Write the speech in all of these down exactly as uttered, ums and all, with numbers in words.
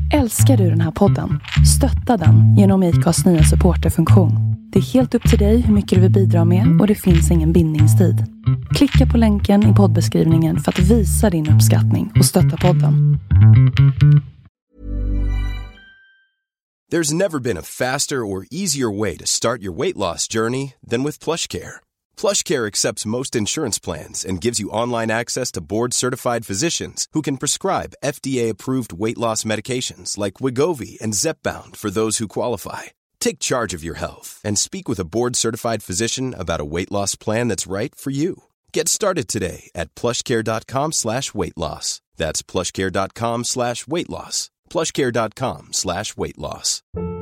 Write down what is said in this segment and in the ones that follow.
Älskar du den här podden? Stötta den genom I C A:s nya supporterfunktion. Det är helt upp till dig hur mycket du vill bidra med och det finns ingen bindningstid. Klicka på länken i poddbeskrivningen för att visa din uppskattning och stötta podden. There's never been a faster or easier way to start your weight loss journey than with PlushCare. PlushCare accepts most insurance plans and gives you online access to board-certified physicians who can prescribe F D A-approved weight loss medications like Wegovy and Zepbound for those who qualify. Take charge of your health and speak with a board-certified physician about a weight loss plan that's right for you. Get started today at plushcare.com slash weight loss. That's plushcare.com slash weight loss. plushcare.com slash weight loss.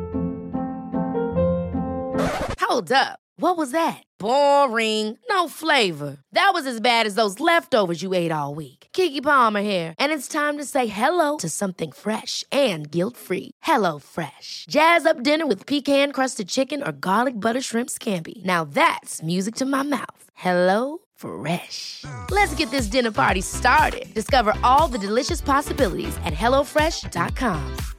Hold up. What was that? Boring. No flavor. That was as bad as those leftovers you ate all week. Keke Palmer here, and it's time to say hello to something fresh and guilt-free. Hello Fresh. Jazz up dinner with pecan-crusted chicken or garlic butter shrimp scampi. Now that's music to my mouth. Hello Fresh. Let's get this dinner party started. Discover all the delicious possibilities at hello fresh dot com.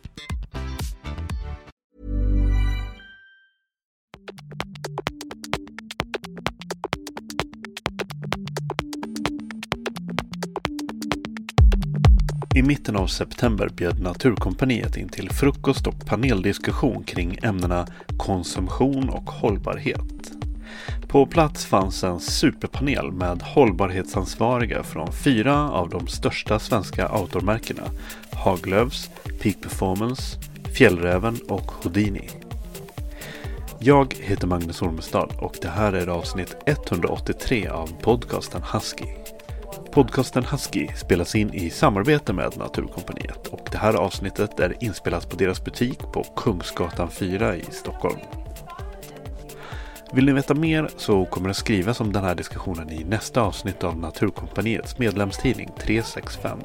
I mitten av september bjöd Naturkompaniet in till frukost och paneldiskussion kring ämnena konsumtion och hållbarhet. På plats fanns en superpanel med hållbarhetsansvariga från fyra av de största svenska outdoormärkena: Haglöfs, Peak Performance, Fjällräven och Houdini. Jag heter Magnus Ormestad och det här är avsnitt etthundraåttiotre av podcasten Husky. Podcasten Husky spelas in i samarbete med Naturkompaniet och det här avsnittet är inspelat på deras butik på Kungsgatan fyra i Stockholm. Vill ni veta mer så kommer det skrivas om den här diskussionen i nästa avsnitt av Naturkompaniets medlemstidning tre sextiofem.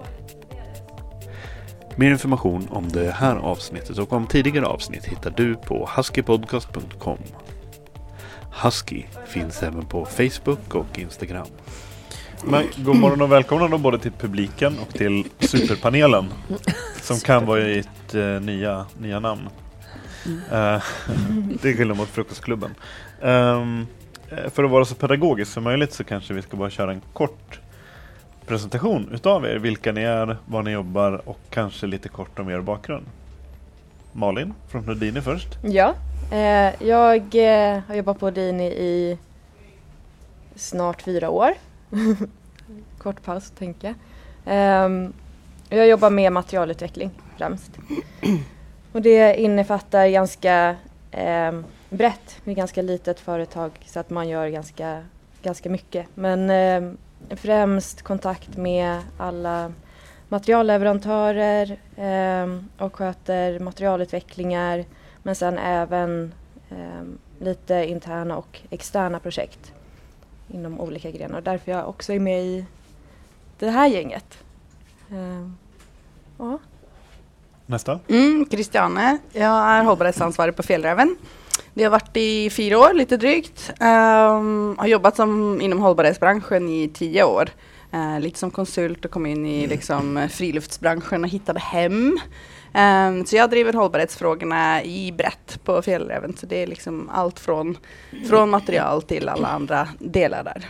Mer information om det här avsnittet och om tidigare avsnitt hittar du på huskypodcast punkt com. Husky finns även på Facebook och Instagram. Men god morgon och välkomna då både till publiken och till superpanelen som kan vara i ett uh, nya, nya namn. Uh, det är skillnad mot frukostklubben. Um, för att vara så pedagogiskt som möjligt så kanske vi ska bara köra en kort presentation utav er, vilka ni är, var ni jobbar och kanske lite kort om er bakgrund. Malin från Houdini först. Ja, eh, jag eh, har jobbat på Houdini i snart fyra år. Kort paus, tänker jag. Um, jag jobbar med materialutveckling främst. Och det innefattar ganska um, brett. Det är ganska litet företag så att man gör ganska, ganska mycket. Men um, främst kontakt med alla materialleverantörer um, och sköter materialutvecklingar. Men sen även um, lite interna och externa projekt inom olika grenar. Därför jag också är med i det här gänget. Uh, ja. Nästa. Mm, Christiane. Jag är hållbarhetsansvarig på Fjällräven. Vi har varit i fyra år, lite drygt. Um, har jobbat som, inom hållbarhetsbranschen i tio år. Uh, lite som konsult och kom in i liksom, friluftsbranschen och hittade hem. Um, så jag driver hållbarhetsfrågorna i brett på Fjällräven. Så det är liksom allt från, från material till alla andra delar där.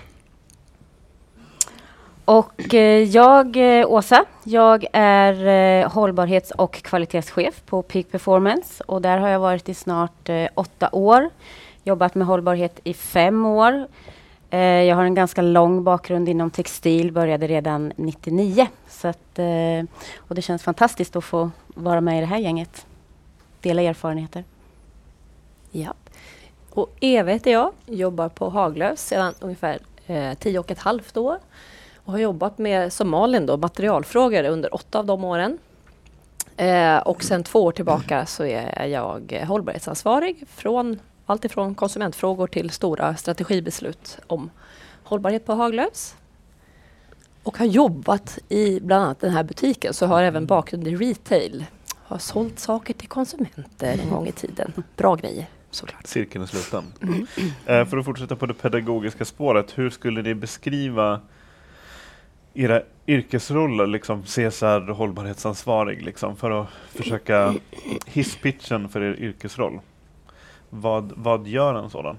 Och eh, jag, eh, Åsa, jag är eh, hållbarhets- och kvalitetschef på Peak Performance. Och där har jag varit i snart eh, åtta år. Jobbat med hållbarhet i fem år. Eh, jag har en ganska lång bakgrund inom textil, började redan nittionio. Så att, eh, och det känns fantastiskt att få vara med i det här gänget. Dela erfarenheter. Ja. Och Eva heter jag, jobbar på Haglöfs sedan ungefär eh, tio och ett halvt år. Och har jobbat med, som Malin då, materialfrågor under åtta av de åren. Eh, och sen två år tillbaka så är jag hållbarhetsansvarig från allt ifrån konsumentfrågor till stora strategibeslut om hållbarhet på Haglöfs. Och har jobbat i bland annat den här butiken, så har även bakgrund i retail. Har sålt saker till konsumenter en gång i tiden. Bra grejer, såklart. Cirkeln är sluten. Mm. Eh, för att fortsätta på det pedagogiska spåret, hur skulle ni beskriva era yrkesroller, liksom C S R hållbarhetsansvarig, liksom, för att försöka hisspitchen för er yrkesroll. Vad, vad gör en sådan?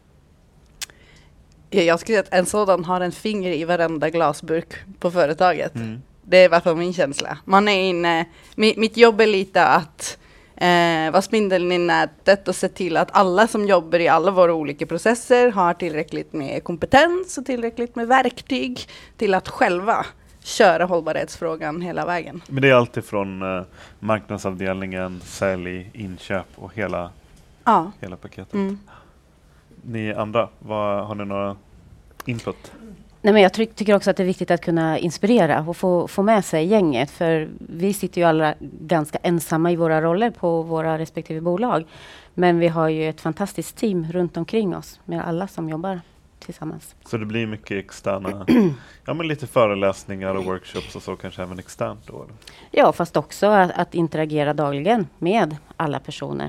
Ja, jag skulle säga att en sådan har en finger i varenda glasburk på företaget. Mm. Det är i alla fall min känsla. Man är inne, mitt, mitt jobb är lite att eh, vara spindeln i nätet och se till att alla som jobbar i alla våra olika processer har tillräckligt med kompetens och tillräckligt med verktyg till att själva köra hållbarhetsfrågan hela vägen. Men det är alltid från eh, marknadsavdelningen, sälj, inköp och hela, ja. hela paketet. Mm. Ni andra, vad, har ni några input? Nej, men jag ty- tycker också att det är viktigt att kunna inspirera och få, få med sig gänget. För vi sitter ju alla ganska ensamma i våra roller på våra respektive bolag. Men vi har ju ett fantastiskt team runt omkring oss med alla som jobbar tillsammans. Så det blir mycket externa, ja men lite föreläsningar och workshops och så, kanske även externt då? Ja, fast också att, att interagera dagligen med alla personer.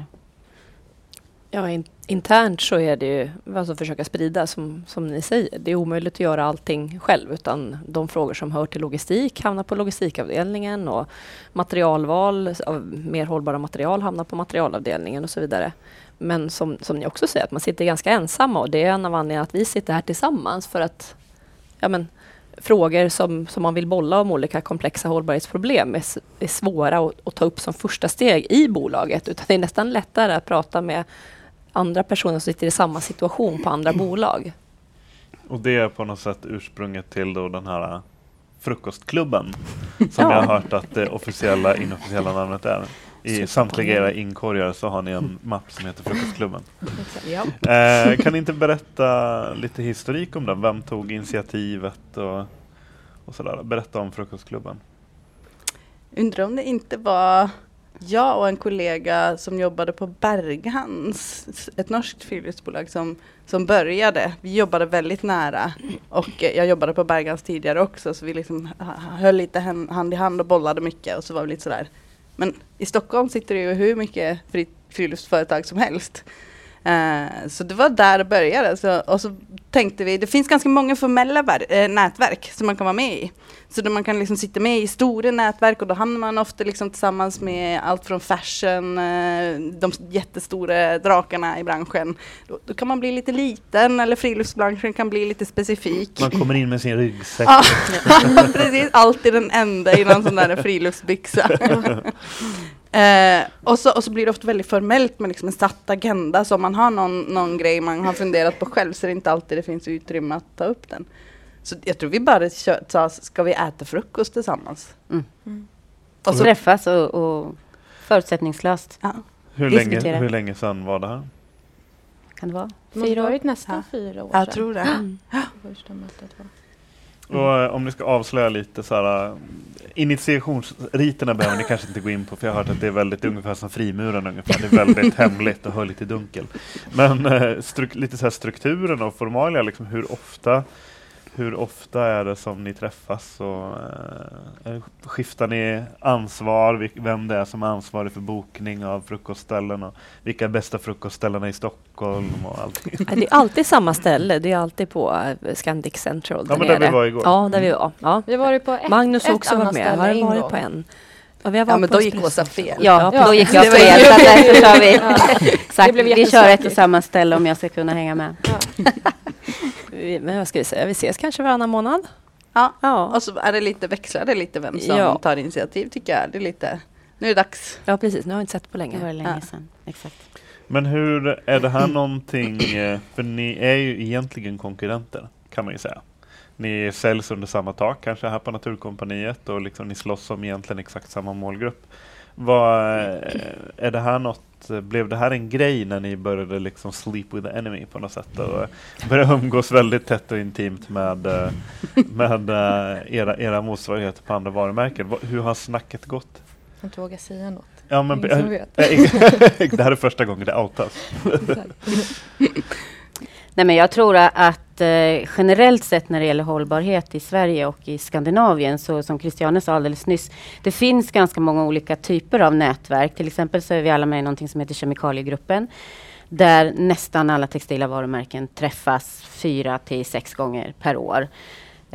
Ja, in, internt så är det ju alltså försöka sprida som, som ni säger. Det är omöjligt att göra allting själv, utan de frågor som hör till logistik hamnar på logistikavdelningen och materialval av mer hållbara material hamnar på materialavdelningen och så vidare. Men som, som ni också säger, att man sitter ganska ensamma, och det är en av anledningarna att vi sitter här tillsammans för att ja, men, frågor som, som man vill bolla om olika komplexa hållbarhetsproblem är, är svåra att, att ta upp som första steg i bolaget, utan det är nästan lättare att prata med andra personer som sitter i samma situation på andra bolag. Och det är på något sätt ursprunget till då den här frukostklubben som Ja. jag har hört att det officiella, inofficiella namnet är. I samtliga era inkorgar så har ni en mapp som heter Frukostklubben. Ja. Eh, kan ni inte berätta lite historik om den? Vem tog initiativet och, och sådär? Berätta om Frukostklubben. Undrar om det inte var jag och en kollega som jobbade på Berghans, ett norskt friluftsbolag som, som började. Vi jobbade väldigt nära, och eh, jag jobbade på Berghans tidigare också, så vi liksom höll lite hand i hand och bollade mycket, och så var vi lite sådär. Men i Stockholm sitter det ju hur mycket fri, friluftsföretag som helst. Uh, så det var där det började. Så, och så tänkte vi, det finns ganska många formella ver- äh, nätverk som man kan vara med i. Så då man kan liksom sitta med i stora nätverk, och då hamnar man ofta liksom tillsammans med allt från fashion, uh, de jättestora drakarna i branschen. Då, då kan man bli lite liten, eller friluftsbranschen kan bli lite specifik. Man kommer in med sin ryggsäck. Ja, precis. Alltid den enda i någon sån där friluftsbyxa. Eh, och, så, och så blir det ofta väldigt formellt med liksom en satt agenda. Så om man har någon, någon grej man har funderat på själv, så är det inte alltid det finns utrymme att ta upp den. Så jag tror vi bara kör, sa, ska vi äta frukost tillsammans? Mm. Mm. Och så träffas och, och förutsättningslöst. Ja. Hur, länge, hur länge sedan var det här? Kan det vara? Fyra år? Nästan Ja. fyra år sedan. Jag tror det. Mm. Första mötet var. Och eh, om ni ska avslöja lite så här, initiationsriterna behöver ni kanske inte gå in på, för jag har hört att det är väldigt ungefär som frimuren ungefär. Det är väldigt hemligt och hör lite dunkel. Men eh, stru- lite så här strukturen och formalia, liksom, hur ofta hur ofta är det som ni träffas, och eh, skiftar ni ansvar, vil- vem det är som är ansvarig för bokning av frukostställen, och vilka är bästa frukostställena i Stockholm och allting? Det är alltid samma ställe. Det är alltid på uh, Scandic Central. Ja, men där vi var igår. Ja, där vi var. Ja. Vi har varit på ett, Magnus har ett också varit annat med. ställe Har en varit gång. på en. Ja, vi har Ja, varit men på då en gick espresso. Åsa fel. Ja, Ja. då gick jag Det var fel. ju- Så att därför sa vi. Det Exakt, blev vi kör ett jättestökigt. och samma ställe om jag ska kunna hänga med. Vi- Men vad ska vi säga? Vi ses kanske varannan månad. Ja. Ja, Och så är det lite, växlar det lite vem som Ja. tar initiativ, tycker jag. Det är lite, nu är det dags. ja precis. Nu har vi inte sett på Det var länge. länge Ja. sedan. Exakt. Men hur är det här någonting, eh, för ni är ju egentligen konkurrenter, kan man ju säga. Ni säljs under samma tak kanske här på Naturkompaniet, och liksom ni slåss om egentligen exakt samma målgrupp. Vad, eh, är det här något, blev det här en grej när ni började liksom sleep with the enemy på något sätt, och började umgås väldigt tätt och intimt med, eh, med eh, era, era motsvarigheter på andra varumärken? Vad- Hur har snacket gått? Jag inte vågar säga något. Ja, men, Ingen som vet. det här är första gången det outas. Nej, men jag tror att eh, generellt sett när det gäller hållbarhet i Sverige och i Skandinavien, så som Christiane sa alldeles nyss, det finns ganska många olika typer av nätverk. Till exempel så är vi alla med i någonting som heter Kemikaliegruppen, där nästan alla textila varumärken träffas fyra till sex gånger per år.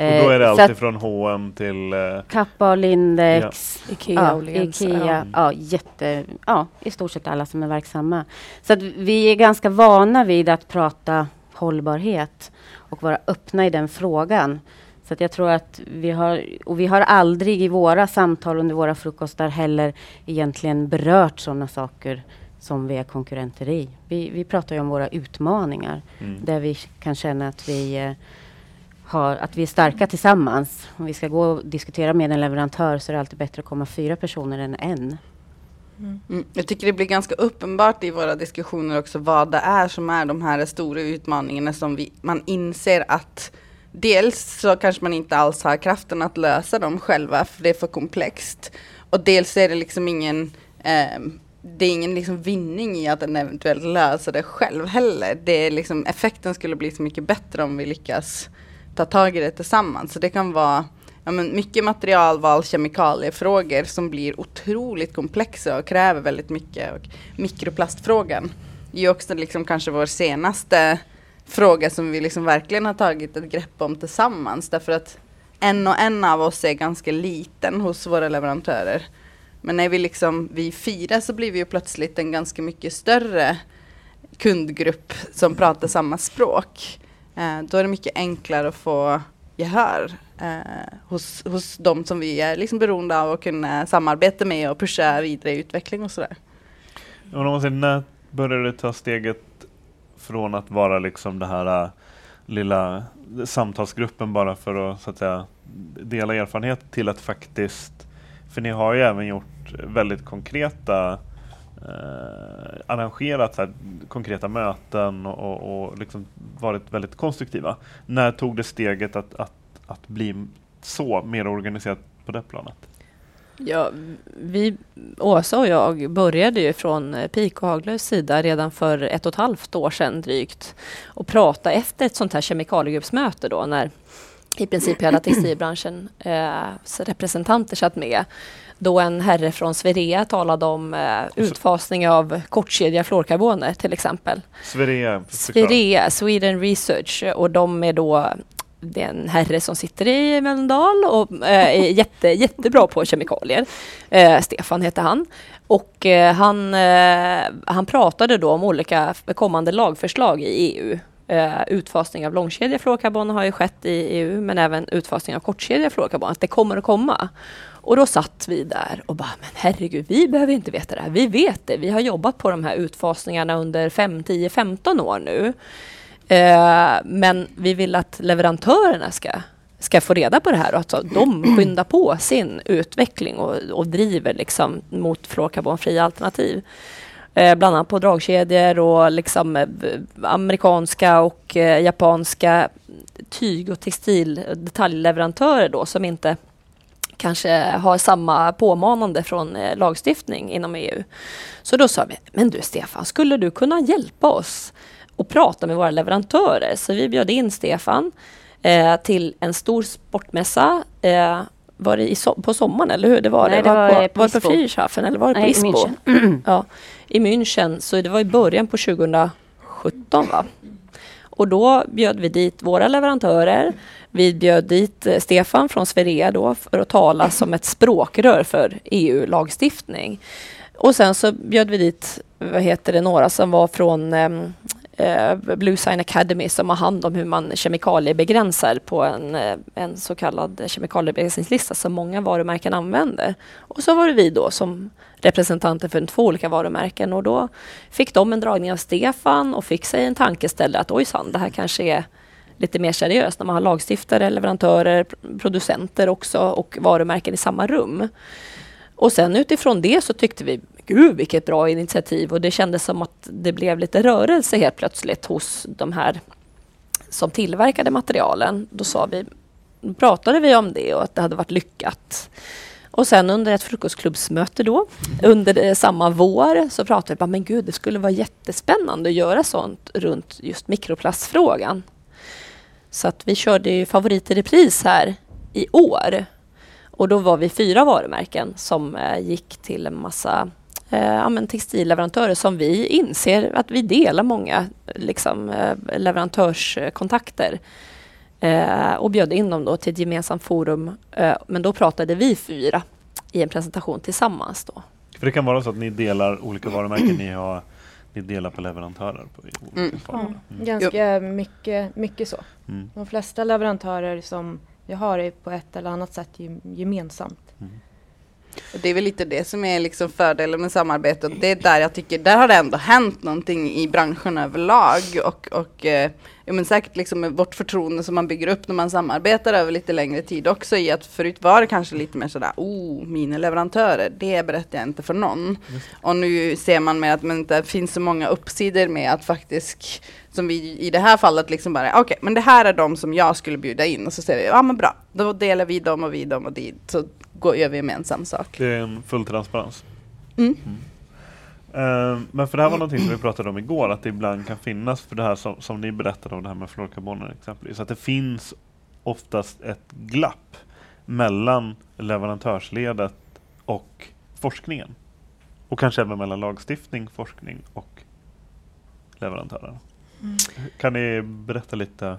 Och då är det Eh, alltid från H och M till... Eh, Kappa och Lindex, Ja. Ikea ja, och Åhléns, Ikea, ja. ja, jätte, ja, i stort sett alla som är verksamma. Så att vi är ganska vana vid att prata hållbarhet och vara öppna i den frågan. Så att jag tror att vi har, och vi har aldrig i våra samtal under våra frukostar heller egentligen berört sådana saker som vi är konkurrenter i. Vi, vi pratar ju om våra utmaningar, mm. där vi kan känna att vi eh, har, att vi är starka tillsammans. Om vi ska gå och diskutera med en leverantör så är det alltid bättre att komma fyra personer än en. Mm. Jag tycker det blir ganska uppenbart i våra diskussioner också vad det är som är de här stora utmaningarna som vi, man inser att dels så kanske man inte alls har kraften att lösa dem själva för det är för komplext. Och dels är det liksom ingen, eh, det är ingen liksom vinning i att den eventuellt löser det själv heller. Det är liksom, effekten skulle bli så mycket bättre om vi lyckas ta tag i det tillsammans. Så det kan vara ja, men mycket materialval, kemikaliefrågor som blir otroligt komplexa och kräver väldigt mycket. Och mikroplastfrågan är ju också liksom kanske vår senaste fråga som vi liksom verkligen har tagit ett grepp om tillsammans. Därför att en och en av oss är ganska liten hos våra leverantörer. Men när vi liksom, vi firar så blir vi ju plötsligt en ganska mycket större kundgrupp som pratar samma språk. Eh, då är det mycket enklare att få gehör eh, hos, hos de som vi är liksom beroende av att kunna samarbeta med och pusha vidare i utveckling och sådär. Och om man säger, när började du ta steget från att vara liksom det här uh, lilla samtalsgruppen bara för att, så att säga, dela erfarenhet till att faktiskt, för ni har ju även gjort väldigt konkreta uh, arrangerat så här, konkreta möten och, och liksom varit väldigt konstruktiva. När tog det steget att, att, att bli så mer organiserat på det planet? Ja, vi, Åsa och jag började ju från Pik och Haglöfs sida redan för ett och ett halvt år sedan drygt och prata efter ett sånt här kemikaliegruppsmöte då när i princip hela textilbranschen eh, representanter satt med. Då en herre från Swerea talade om eh, utfasning av kortkedjiga fluorkarboner till exempel. Swerea, Swerea, Sweden Research, och de är då det är en herre som sitter i Mölndal och eh, är jätte, jättebra på kemikalier. Eh, Stefan heter han. Och eh, han, eh, han pratade då om olika kommande lagförslag i E U. Eh, utfasning av långkedjiga fluorkarboner har ju skett i E U, men även utfasning av kortkedjiga fluorkarboner. Det kommer att komma. Och då satt vi där och bara, men herregud, vi behöver inte veta det här. Vi vet det. Vi har jobbat på de här utfasningarna under fem, tio, femton år nu. Eh, men vi vill att leverantörerna ska, ska få reda på det här och att de skyndar på sin utveckling och, och driver liksom mot fluorkarbonfria alternativ. Eh, bland annat på dragkedjor och liksom, eh, amerikanska och eh, japanska tyg- och textildetaljleverantörer då, som inte kanske har samma påmanande från eh, lagstiftning inom E U. Så då sa vi, men du Stefan, skulle du kunna hjälpa oss och prata med våra leverantörer? Så vi bjöd in Stefan eh, till en stor sportmässa. Eh, var det i so- på sommaren, eller hur? Det var, Nej, det. var, det var på, var det på Friedrichshafen eller var det på Nej, Ispo? i München. Ja, i München. Så det var i början på tjugohundrasjutton, va? Och då bjöd vi dit våra leverantörer. Vi bjöd dit eh, Stefan från Swerea då för att tala som ett språkrör för E U-lagstiftning. Och sen så bjöd vi dit, vad heter det, några som var från eh, Blue Sign Academy som har hand om hur man kemikaliebegränsar på en, en så kallad kemikaliebegränsningslista som många varumärken använder. Och så var det vi då som representanter för två olika varumärken, och då fick de en dragning av Stefan och fick sig en tankeställare att ojsan, det här kanske är lite mer seriöst när man har lagstiftare, leverantörer, producenter också och varumärken i samma rum. Och sen utifrån det så tyckte vi, gud vilket bra initiativ, och det kändes som att det blev lite rörelse helt plötsligt hos de här som tillverkade materialen. Då sa vi, då pratade vi om det och att det hade varit lyckat. Och sen under ett frukostklubbsmöte då, under samma vår, så pratade vi bara, men gud, det skulle vara jättespännande att göra sånt runt just mikroplastfrågan. Så att vi körde ju favorit i repris här i år. Och då var vi fyra varumärken som eh, gick till en massa eh, ja, men textilleverantörer som vi inser att vi delar många liksom, eh, leverantörskontakter. eh, och bjöd in dem då till ett gemensamt forum. Eh, men då pratade vi fyra i en presentation tillsammans då. För det kan vara så att ni delar olika varumärken, ni, har, ni delar på leverantörer på olika Mm. former. Mm. Ganska mycket, mycket så. Mm. De flesta leverantörer som vi har är på ett eller annat sätt gemensamt. Mm. Och det är väl lite det som är liksom fördelen med samarbete. Och det är där jag tycker, där har det ändå hänt någonting i branschen överlag. Och, och eh, ja, men säkert liksom med vårt förtroende som man bygger upp när man samarbetar över lite längre tid också. I att förut var det kanske lite mer sådär, oh, mina leverantörer, det berättar jag inte för någon. Och nu ser man med att men det finns så många uppsidor med att faktiskt, som vi i det här fallet liksom bara, okej, okay, men det här är de som jag skulle bjuda in. Och så säger vi, ja men bra, då delar vi dem och vi dem och dit. Så går över gemensam sak. Det är en full transparens. Mm. Mm. Uh, men för det här var någonting som vi pratade om igår, att det ibland kan finnas, för det här som, som ni berättade om det här med fluorkarboner exempelvis, att det finns oftast ett glapp mellan leverantörsledet och forskningen. Och kanske även mellan lagstiftning, forskning och leverantörer. Mm. Kan ni berätta lite?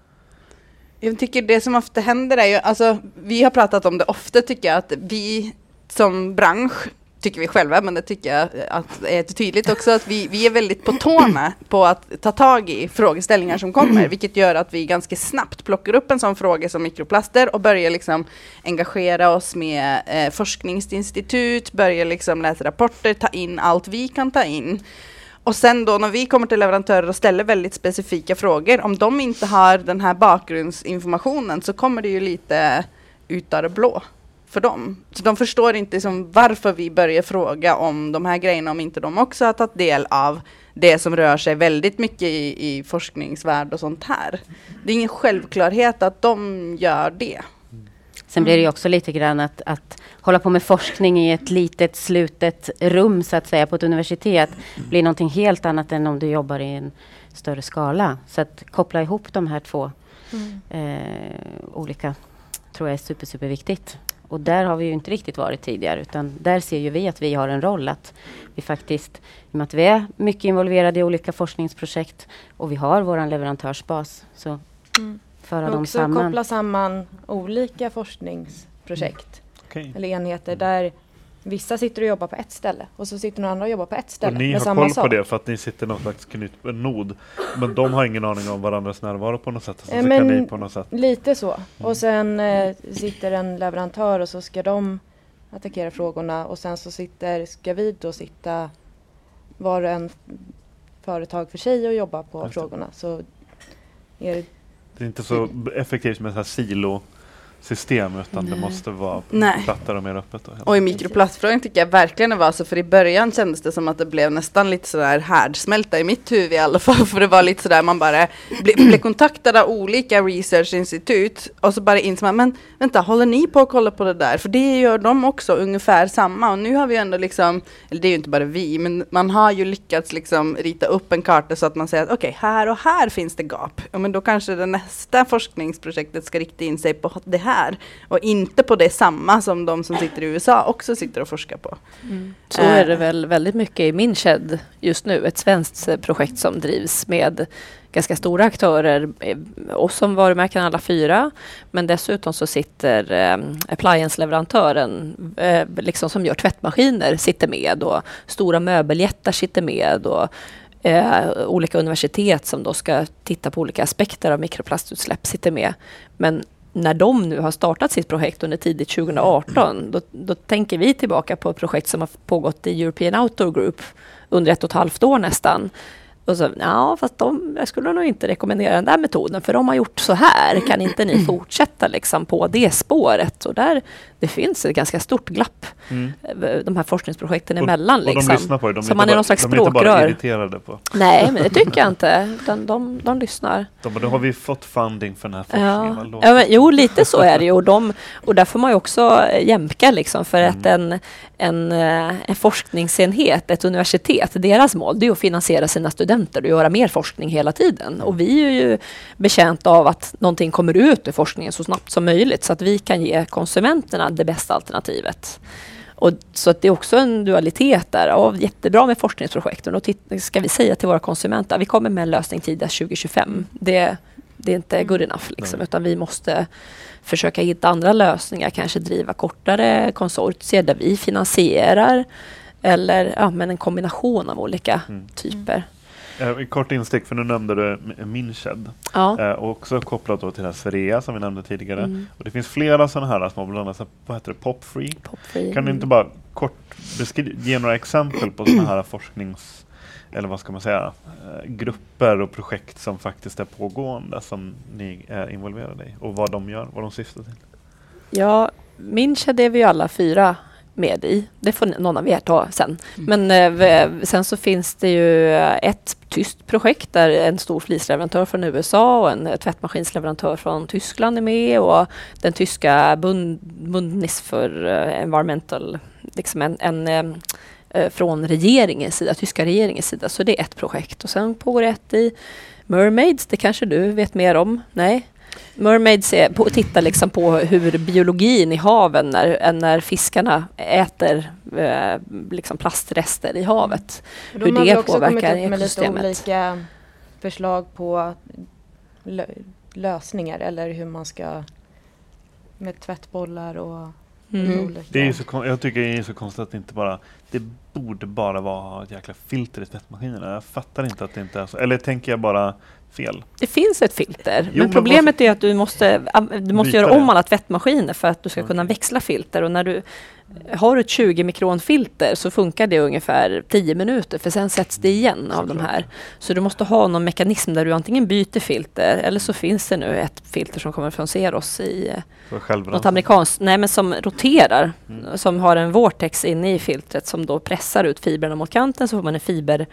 Jag tycker det som ofta händer är ju, alltså vi har pratat om det ofta tycker jag, att vi som bransch, tycker vi själva, men det tycker jag att är tydligt också, att vi, vi är väldigt på tårna på att ta tag i frågeställningar som kommer, vilket gör att vi ganska snabbt plockar upp en sån fråga som mikroplaster och börjar liksom engagera oss med eh, forskningsinstitut, börjar liksom läsa rapporter, ta in allt vi kan ta in. Och sen då när vi kommer till leverantörer och ställer väldigt specifika frågor, om de inte har den här bakgrundsinformationen så kommer det ju lite ut av det blå för dem. Så de förstår inte liksom varför vi börjar fråga om de här grejerna, om inte de också har tagit del av det som rör sig väldigt mycket i, i forskningsvärld och sånt här. Det är ingen självklarhet att de gör det. Sen blir det ju också lite grann att, att hålla på med forskning i ett litet slutet rum så att säga på ett universitet blir någonting helt annat än om du jobbar i en större skala. Så att koppla ihop de här två mm. eh, olika tror jag är super, super viktigt. Och där har vi ju inte riktigt varit tidigare, utan där ser ju vi att vi har en roll, att vi faktiskt, i och med att vi är mycket involverade i olika forskningsprojekt och vi har våran leverantörsbas, så mm. föra dem också samman. Koppla samman olika forskningsprojekt okay. eller enheter där vissa sitter och jobbar på ett ställe och så sitter några andra och jobbar på ett ställe. Och ni med har samma koll sak. på det för att ni sitter någon slags knutnod, men de har ingen aning om varandras närvaro på något sätt. Så, eh, så men kan ni på något sätt. Lite så. Mm. Och sen eh, sitter en leverantör och så ska de attackera frågorna och sen så sitter, ska vi då sitta var och en företag för sig och jobba på Just frågorna. Så är det Det är inte så effektivt med så här silo-system, utan Nej. det måste vara plattare och mer öppet. Och, och i mikroplastfrågan tycker jag verkligen det var så, för i början kändes det som att det blev nästan lite sådär härdsmälta i mitt huvud i alla fall, för det var lite sådär, man bara blev, blev kontaktad av olika researchinstitut och så bara insåg man, men vänta, håller ni på att kolla på det där? För det gör de också ungefär samma, och nu har vi ändå liksom, eller det är ju inte bara vi, men man har ju lyckats liksom rita upp en karta så att man säger att okej, okay, här och här finns det gap. Ja, men då kanske det nästa forskningsprojektet ska rikta in sig på det här och inte på det samma som de som sitter i U S A också sitter och forskar på. Mm. Så äh. är det väl väldigt mycket i min shed just nu. Ett svenskt projekt som drivs med ganska stora aktörer, och som varumärken alla fyra, men dessutom så sitter eh, appliance-leverantören eh, liksom som gör tvättmaskiner sitter med, och stora möbeljättar sitter med, och eh, olika universitet som då ska titta på olika aspekter av mikroplastutsläpp sitter med. Men när de nu har startat sitt projekt under tidigt tjugo arton, då, då tänker vi tillbaka på ett projekt som har pågått i European Outdoor Group under ett och ett halvt år nästan. Och så, ja, fast de, jag skulle nog inte rekommendera den där metoden, för de har gjort så här. Kan inte ni fortsätta liksom på det spåret? Och där, det finns ett ganska stort glapp, mm. de här forskningsprojekten emellan. Och, och liksom. de lyssnar på det. De så man är bara, någon slags de är inte språkrör. bara irriterade på. Nej, men det tycker jag inte. De, de, de lyssnar. De, då har vi fått funding för den här forskningen. Ja. Ja, men, jo, lite så är det ju. Och, de, och där får man ju också jämka liksom, för mm. att en, en, en forskningsenhet, ett universitet, deras mål, det är att finansiera sina studenter och göra mer forskning hela tiden. Och vi är ju betjänta av att någonting kommer ut ur forskningen så snabbt som möjligt, så att vi kan ge konsumenterna det bästa alternativet. Och så att det är också en dualitet där. Ja, jättebra med forskningsprojekt. Och då ska vi säga till våra konsumenter, vi kommer med en lösning tidigast tjugo tjugofem. Det, det är inte good enough liksom, utan vi måste försöka hitta andra lösningar, kanske driva kortare konsortier där vi finansierar eller ja, men en kombination av olika mm. typer. Eh, kort instick, för nu nämnde du Minched. Ja. Eh, och också kopplat då till det här Sverige som vi nämnde tidigare. Mm. Och det finns flera sådana här små, bland annat, vad heter det, Popfree. Popfree. Kan du inte bara kort beskri- ge några exempel på sådana här forsknings, eller vad ska man säga, eh, grupper och projekt som faktiskt är pågående som ni är involverade i och vad de gör, vad de syftar till? Ja, Minched är vi ju alla fyra med i. Det får någon av er ta sen. Mm. Men eh, sen så finns det ju ett tyskt projekt där en stor flisleverantör från U S A och en tvättmaskinsleverantör från Tyskland är med, och den tyska Bund, Bundnis för uh, environmental, liksom en, en uh, från regeringens sida, tyska regeringens sida. Så det är ett projekt. Och sen pågår ett i Mermaids, det kanske du vet mer om? Nej? Mermaids är på, tittar liksom på hur biologin i haven när, när fiskarna äter eh, liksom plastrester i havet. De hur har det också påverkar kommit upp med ekosystemet. lite olika förslag på lö- lösningar eller hur man ska med tvättbollar och Mm. olika. Det är ju så kon- jag tycker det är så konstigt att det inte bara, det borde bara vara ett jäkla filter i tvättmaskinerna. Jag fattar inte att det inte är så. Eller tänker jag bara fel? Det finns ett filter, Jo, men problemet men är att du måste, du måste göra det. om alla tvättmaskiner för att du ska Mm. kunna växla filter. Och när du har ett tjugo mikronfilter så funkar det ungefär tio minuter, för sen sätts det igen av de här. Så du måste ha någon mekanism där du antingen byter filter, eller så finns det nu ett filter som kommer från Xeros i något amerikanskt, nej men som roterar, mm. som har en vortex inne i filtret som då pressar ut fibrerna mot kanten, så får man en fiber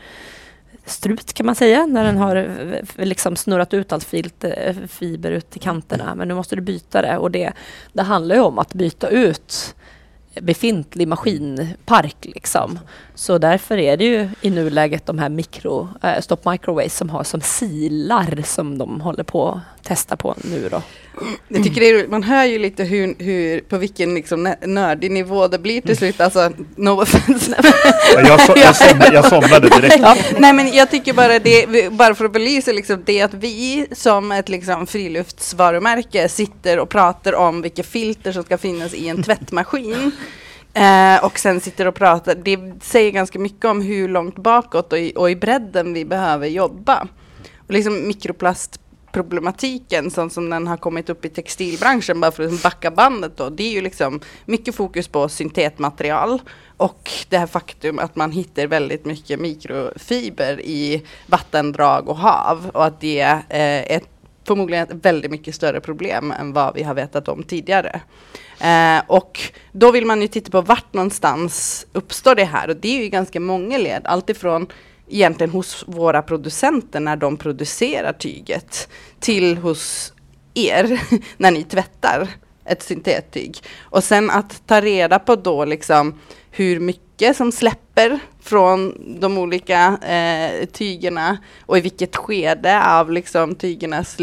strut kan man säga, när den har liksom snurrat ut allt filter, fiber ut i kanterna. Men nu måste du byta det, och det, det handlar ju om att byta ut befintlig maskinpark liksom. Så därför är det ju i nuläget de här mikro, äh, Stop Microwaste som har som silar som de håller på att testa på nu då. Jag tycker det är, man hör ju lite hur, hur på vilken liksom nördig nivå det blir till slut. Alltså, no offense. jag, så, jag, somnade, jag somnade direkt. Ja, nej, men jag tycker bara det, bara för att belysa liksom det att vi som ett liksom friluftsvarumärke sitter och pratar om vilka filter som ska finnas i en tvättmaskin. Eh, och sen sitter och pratar, det säger ganska mycket om hur långt bakåt och i, och i bredden vi behöver jobba. Och liksom mikroplastproblematiken sån som den har kommit upp i textilbranschen, bara för att backa bandet då, det är ju liksom mycket fokus på syntetmaterial och det här faktum att man hittar väldigt mycket mikrofiber i vattendrag och hav, och att det är eh, ett, förmodligen ett väldigt mycket större problem än vad vi har vetat om tidigare. Eh, och då vill man ju titta på vart någonstans uppstår det här, och det är ju ganska många led, alltifrån egentligen hos våra producenter när de producerar tyget till hos er när ni tvättar ett syntettyg. Och sen att ta reda på då liksom hur mycket som släpper från de olika eh, tygerna och i vilket skede av liksom tygernas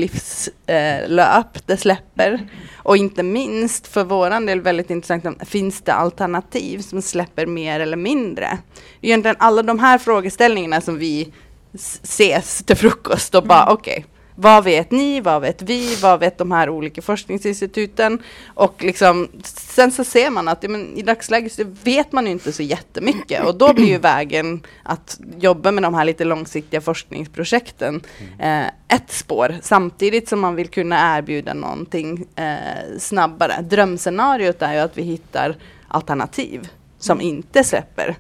livslöp eh, det släpper. Och inte minst för våran del väldigt intressant, finns det alternativ som släpper mer eller mindre? Egentligen alla de här frågeställningarna som vi s- ses till frukost och bara okej. Okay, vad vet ni, vad vet vi, vad vet de här olika forskningsinstituten? Och liksom, sen så ser man att men, i dagsläget så vet man ju inte så jättemycket. Och då blir ju vägen att jobba med de här lite långsiktiga forskningsprojekten eh, ett spår. Samtidigt som man vill kunna erbjuda någonting eh, snabbare. Drömscenariot är ju att vi hittar alternativ som inte släpper.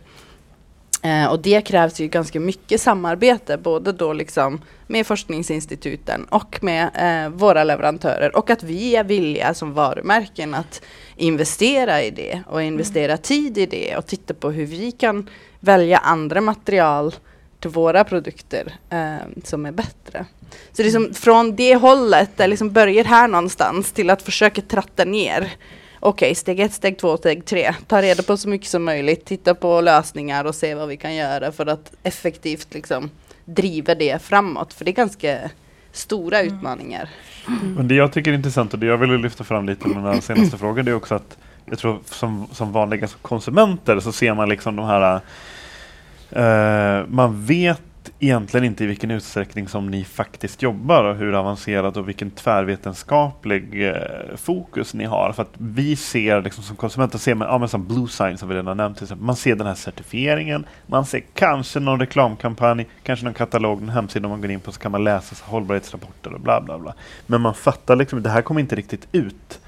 Eh, och det krävs ju ganska mycket samarbete, både då liksom med forskningsinstituten och med eh, våra leverantörer, och att vi är villiga som varumärken att investera i det och investera mm. tid i det och titta på hur vi kan välja andra material till våra produkter eh, som är bättre. Så det är som från det hållet, där liksom börjar här någonstans, till att försöka tratta ner. Okej, okay, steg ett, steg två, steg tre. Ta reda på så mycket som möjligt. Titta på lösningar och se vad vi kan göra för att effektivt liksom driva det framåt. För det är ganska stora mm. utmaningar. Mm. Men det jag tycker är intressant, och det jag vill lyfta fram lite med den senaste frågan, det är också att jag tror som, som vanliga konsumenter så ser man liksom de här uh, man vet egentligen inte i vilken utsträckning som ni faktiskt jobbar och hur avancerat och vilken tvärvetenskaplig eh, fokus ni har. För att vi ser liksom, som konsumenter ser man, ja, men som Blue Sign som vi redan har nämnt till exempel, man ser den här certifieringen, man ser kanske någon reklamkampanj, kanske någon katalog, en hemsida man går in på så kan man läsa så hållbarhetsrapporter och bla bla bla. Men man fattar liksom, det här kommer inte riktigt ut.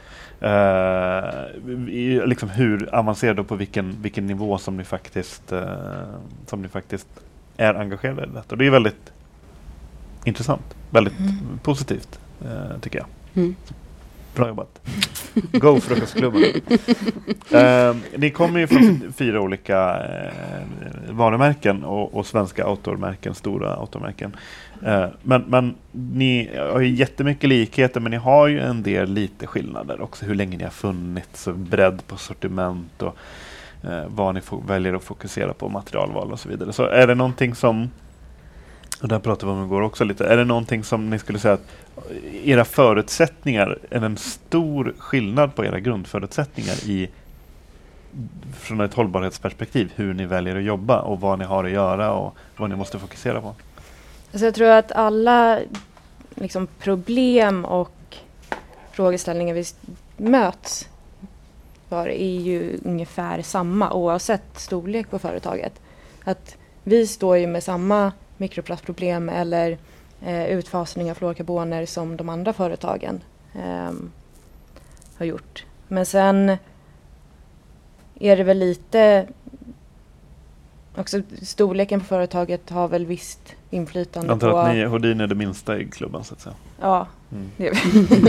Uh, liksom hur avancerad och på vilken, vilken nivå som ni faktiskt uh, som ni faktiskt är engagerade i detta. Och det är väldigt intressant, väldigt mm. positivt uh, tycker jag. Mm. Bra jobbat. Go frukostklubben. uh, ni kommer ju från fyra olika uh, varumärken och, och svenska outdoormärken, stora outdoormärken. Uh, men, men ni har ju jättemycket likheter, men ni har ju en del lite skillnader också. Hur länge ni har funnits och bredd på sortiment och uh, vad ni fo- väljer att fokusera på, materialval och så vidare. Så är det någonting som, och där pratar vi om igår också lite, är det någonting som ni skulle säga att era förutsättningar är en stor skillnad på era grundförutsättningar i från ett hållbarhetsperspektiv, hur ni väljer att jobba och vad ni har att göra och vad ni måste fokusera på? Alltså jag tror att alla liksom, problem och frågeställningar vi möts för är ju ungefär samma oavsett storlek på företaget. Att vi står ju med samma mikroplastproblem eller eh, utfasning av fluorkarboner som de andra företagen eh, har gjort. Men sen är det väl lite också storleken på företaget har väl visst inflytande på... Jag antar att ni, Houdin är det minsta i klubben så att säga. Ja, mm. det är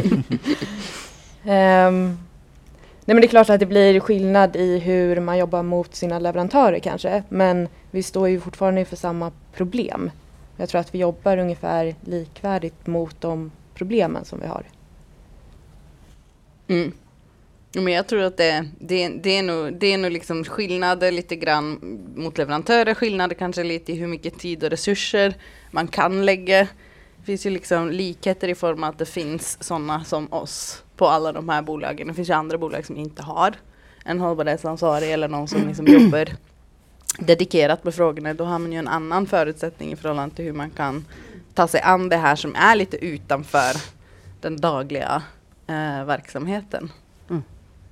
um, nej men det är klart att det blir skillnad i hur man jobbar mot sina leverantörer kanske. Men vi står ju fortfarande inför samma problem. Jag tror att vi jobbar ungefär likvärdigt mot de problemen som vi har. Mm. Men jag tror att det, det, det är nog, det är nog liksom skillnader lite grann mot leverantörer, skillnader kanske lite i hur mycket tid och resurser man kan lägga. Det finns ju liksom likheter i form av att det finns sådana som oss på alla de här bolagen. Det finns ju andra bolag som inte har en hållbarhetsansvarig eller någon som liksom jobbar dedikerat med frågorna. Då har man ju en annan förutsättning i förhållande till hur man kan ta sig an det här som är lite utanför den dagliga eh, verksamheten. Mm.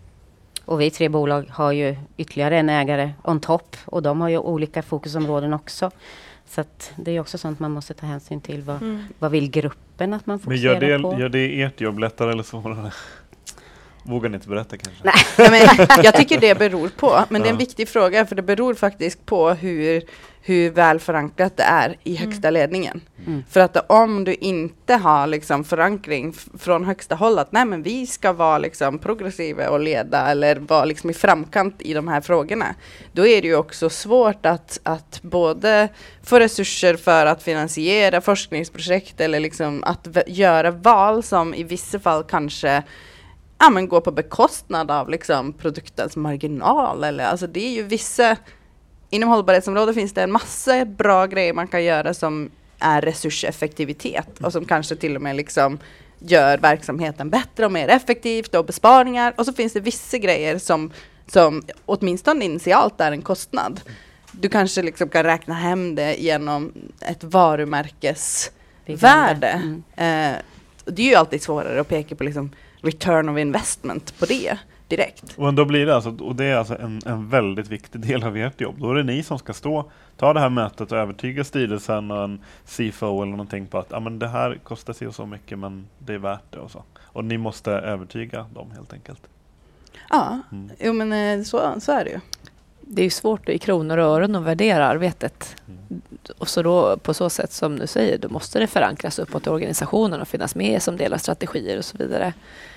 Och vi tre bolag har ju ytterligare en ägare on top och de har ju olika fokusområden också. Så att det är också sånt man måste ta hänsyn till. Vad, mm. vad vill gruppen att man fokuserar Men gör det, på? Gör det ert jobb lättare eller svårare? Vågar ni inte berätta kanske? Nej. Ja, men jag tycker det beror på. Men ja. Det är en viktig fråga för det beror faktiskt på hur, hur väl förankrat det är i högsta mm. ledningen. Mm. För att om du inte har liksom förankring f- från högsta håll att nej men vi ska vara liksom progressiva och leda eller vara liksom i framkant i de här frågorna. Då är det ju också svårt att, att både få resurser för att finansiera forskningsprojekt eller liksom att v- göra val som i vissa fall kanske ja, men gå på bekostnad av liksom produktens marginal. Eller, alltså det är ju vissa, inom hållbarhetsområdet finns det en massa bra grejer man kan göra som är resurseffektivitet och som kanske till och med liksom gör verksamheten bättre och mer effektivt och besparingar. Och så finns det vissa grejer som, som åtminstone initialt är en kostnad. Du kanske liksom kan räkna hem det genom ett varumärkesvärde. Mm. Eh, det är ju alltid svårare att peka på liksom return of investment på det direkt. Och då blir det alltså, och det är alltså en, en väldigt viktig del av ert jobb. Då är det ni som ska stå, ta det här mötet och övertyga styrelsen och en C F O eller någonting på att ja, men det här kostar sig så mycket men det är värt det och så. Och ni måste övertyga dem helt enkelt. Ja, mm. jo, men så, så är det ju. Det är ju svårt i kronor och öron att värdera arbetet. Mm. Och så då på så sätt som du säger, då måste det förankras uppåt i organisationen och finnas med som del av strategier och så vidare.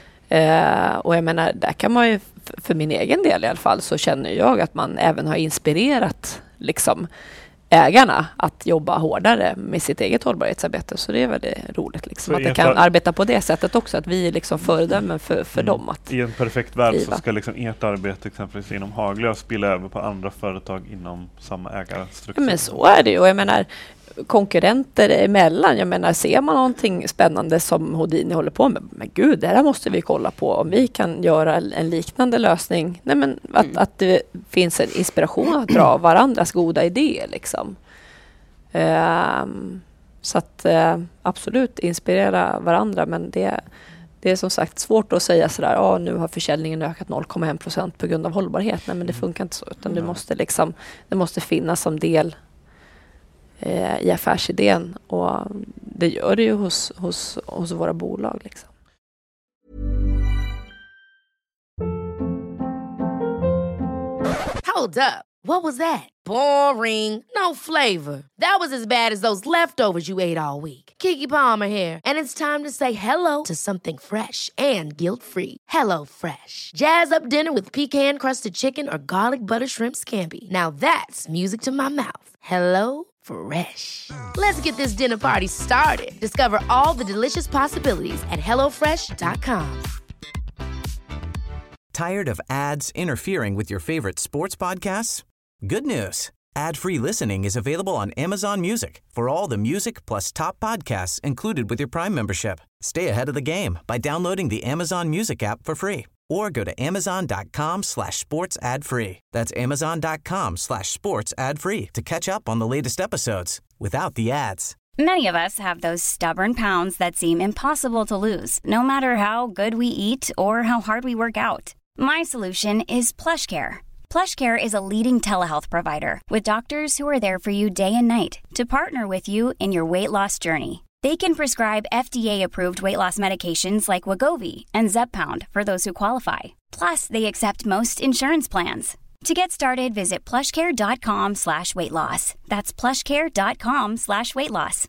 Eh, och jag menar, där kan man ju, för min egen del i alla fall, så känner jag att man även har inspirerat liksom ägarna att jobba hårdare med sitt eget hållbarhetsarbete. Så det är väldigt roligt liksom, att det kan arbeta på det sättet också, att vi är liksom föredömen för, för mm. dem. Att I en perfekt värld driva. Så ska liksom ert arbete exempelvis inom Haglöf spilla över på andra företag inom samma ägarstruktur. Men så är det ju, och jag menar konkurrenter emellan, jag menar ser man någonting spännande som Houdini håller på med, men gud, det här måste vi kolla på om vi kan göra en liknande lösning. Nej, men att, mm. att det finns en inspiration att dra varandras goda idéer liksom. Eh, så att eh, absolut inspirera varandra, men det, det är som sagt svårt att säga sådär, ja nu har försäljningen ökat noll komma en procent på grund av hållbarhet. Nej, men det funkar inte så, utan mm. det måste liksom, det måste finnas som del eh, i affärsidén, och det gör det ju hos, hos, hos våra bolag liksom. Hold up. What was that? Boring. No flavor. That was as bad as those leftovers you ate all week. Keke Palmer here, and it's time to say hello to something fresh and guilt-free. Hello Fresh. Jazz up dinner with pecan-crusted chicken or garlic butter shrimp scampi. Now that's music to my mouth. Hello Fresh. Let's get this dinner party started. Discover all the delicious possibilities at hello fresh dot com. Tired of ads interfering with your favorite sports podcasts? Good news. Ad-free listening is available on Amazon Music for all the music plus top podcasts included with your Prime membership. Stay ahead of the game by downloading the Amazon Music app for free or go to amazon.com slash sports ad free. That's amazon.com slash sports ad free to catch up on the latest episodes without the ads. Many of us have those stubborn pounds that seem impossible to lose, no matter how good we eat or how hard we work out. My solution is PlushCare. PlushCare is a leading telehealth provider with doctors who are there for you day and night to partner with you in your weight loss journey. They can prescribe F D A-approved weight loss medications like Wegovy and Zepbound for those who qualify. Plus, they accept most insurance plans. To get started, visit plushcare.com slash weight loss. That's plushcare.com slash weight loss.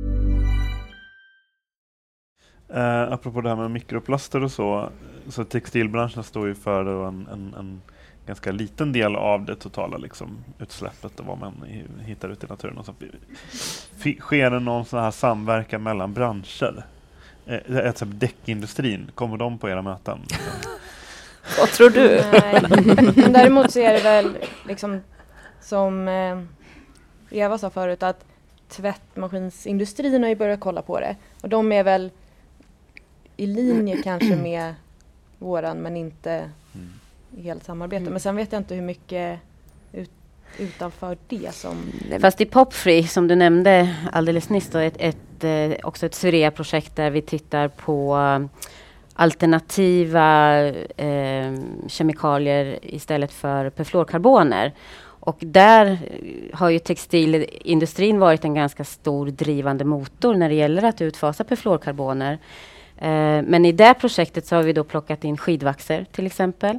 Uh, apropå det här med mikroplaster och så, så textilbranschen står ju för en, en, en ganska liten del av det totala liksom, utsläppet och vad man i, hittar ut i naturen. Och så. F- sker det någon sån här samverkan mellan branscher? Uh, ett sånt däckindustrin, kommer de på era möten? Vad tror du? Nej. Men däremot så är det väl liksom som eh, Eva sa förut, att tvättmaskinsindustrin har ju börjat kolla på det. Och de är väl i linje kanske med våran, men inte mm. i helt samarbete. Mm. Men sen vet jag inte hur mycket ut, utanför det som... Fast i Popfree, som du nämnde alldeles nyss, då, ett, ett, eh, också ett Syrea-projekt där vi tittar på alternativa eh, kemikalier istället för perfluorkarboner. Och där har ju textilindustrin varit en ganska stor drivande motor när det gäller att utfasa perfluorkarboner. Eh, men i det projektet så har vi då plockat in skidvaxer till exempel.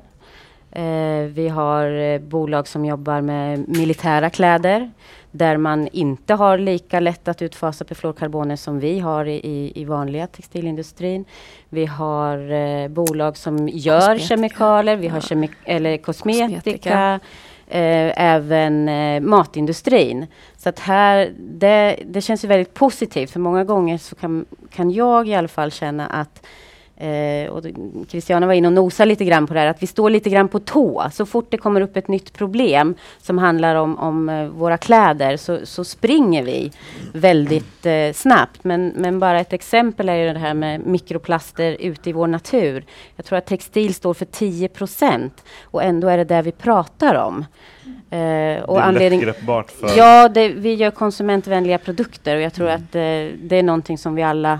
Eh, vi har eh, bolag som jobbar med militära kläder där man inte har lika lätt att utfasa perfluorkarboner som vi har i, i vanliga textilindustrin. Vi har eh, bolag som gör kosmetika. kemikalier, vi har kemi- eller kosmetika, kosmetika. Eh, även eh, matindustrin. Så att här, det, det känns ju väldigt positivt, för många gånger så kan, kan jag i alla fall känna att Eh, och Christiana var inne och nosade lite grann på det här, att vi står lite grann på tå. Så fort det kommer upp ett nytt problem som handlar om, om eh, våra kläder så, så springer vi väldigt eh, snabbt. Men, men bara ett exempel är ju det här med mikroplaster ute i vår natur. Jag tror att textil står för tio procent och ändå är det där vi pratar om. Eh, och det är anledning, lättgreppbart för... Ja, det, vi gör konsumentvänliga produkter och jag tror mm. att eh, det är någonting som vi alla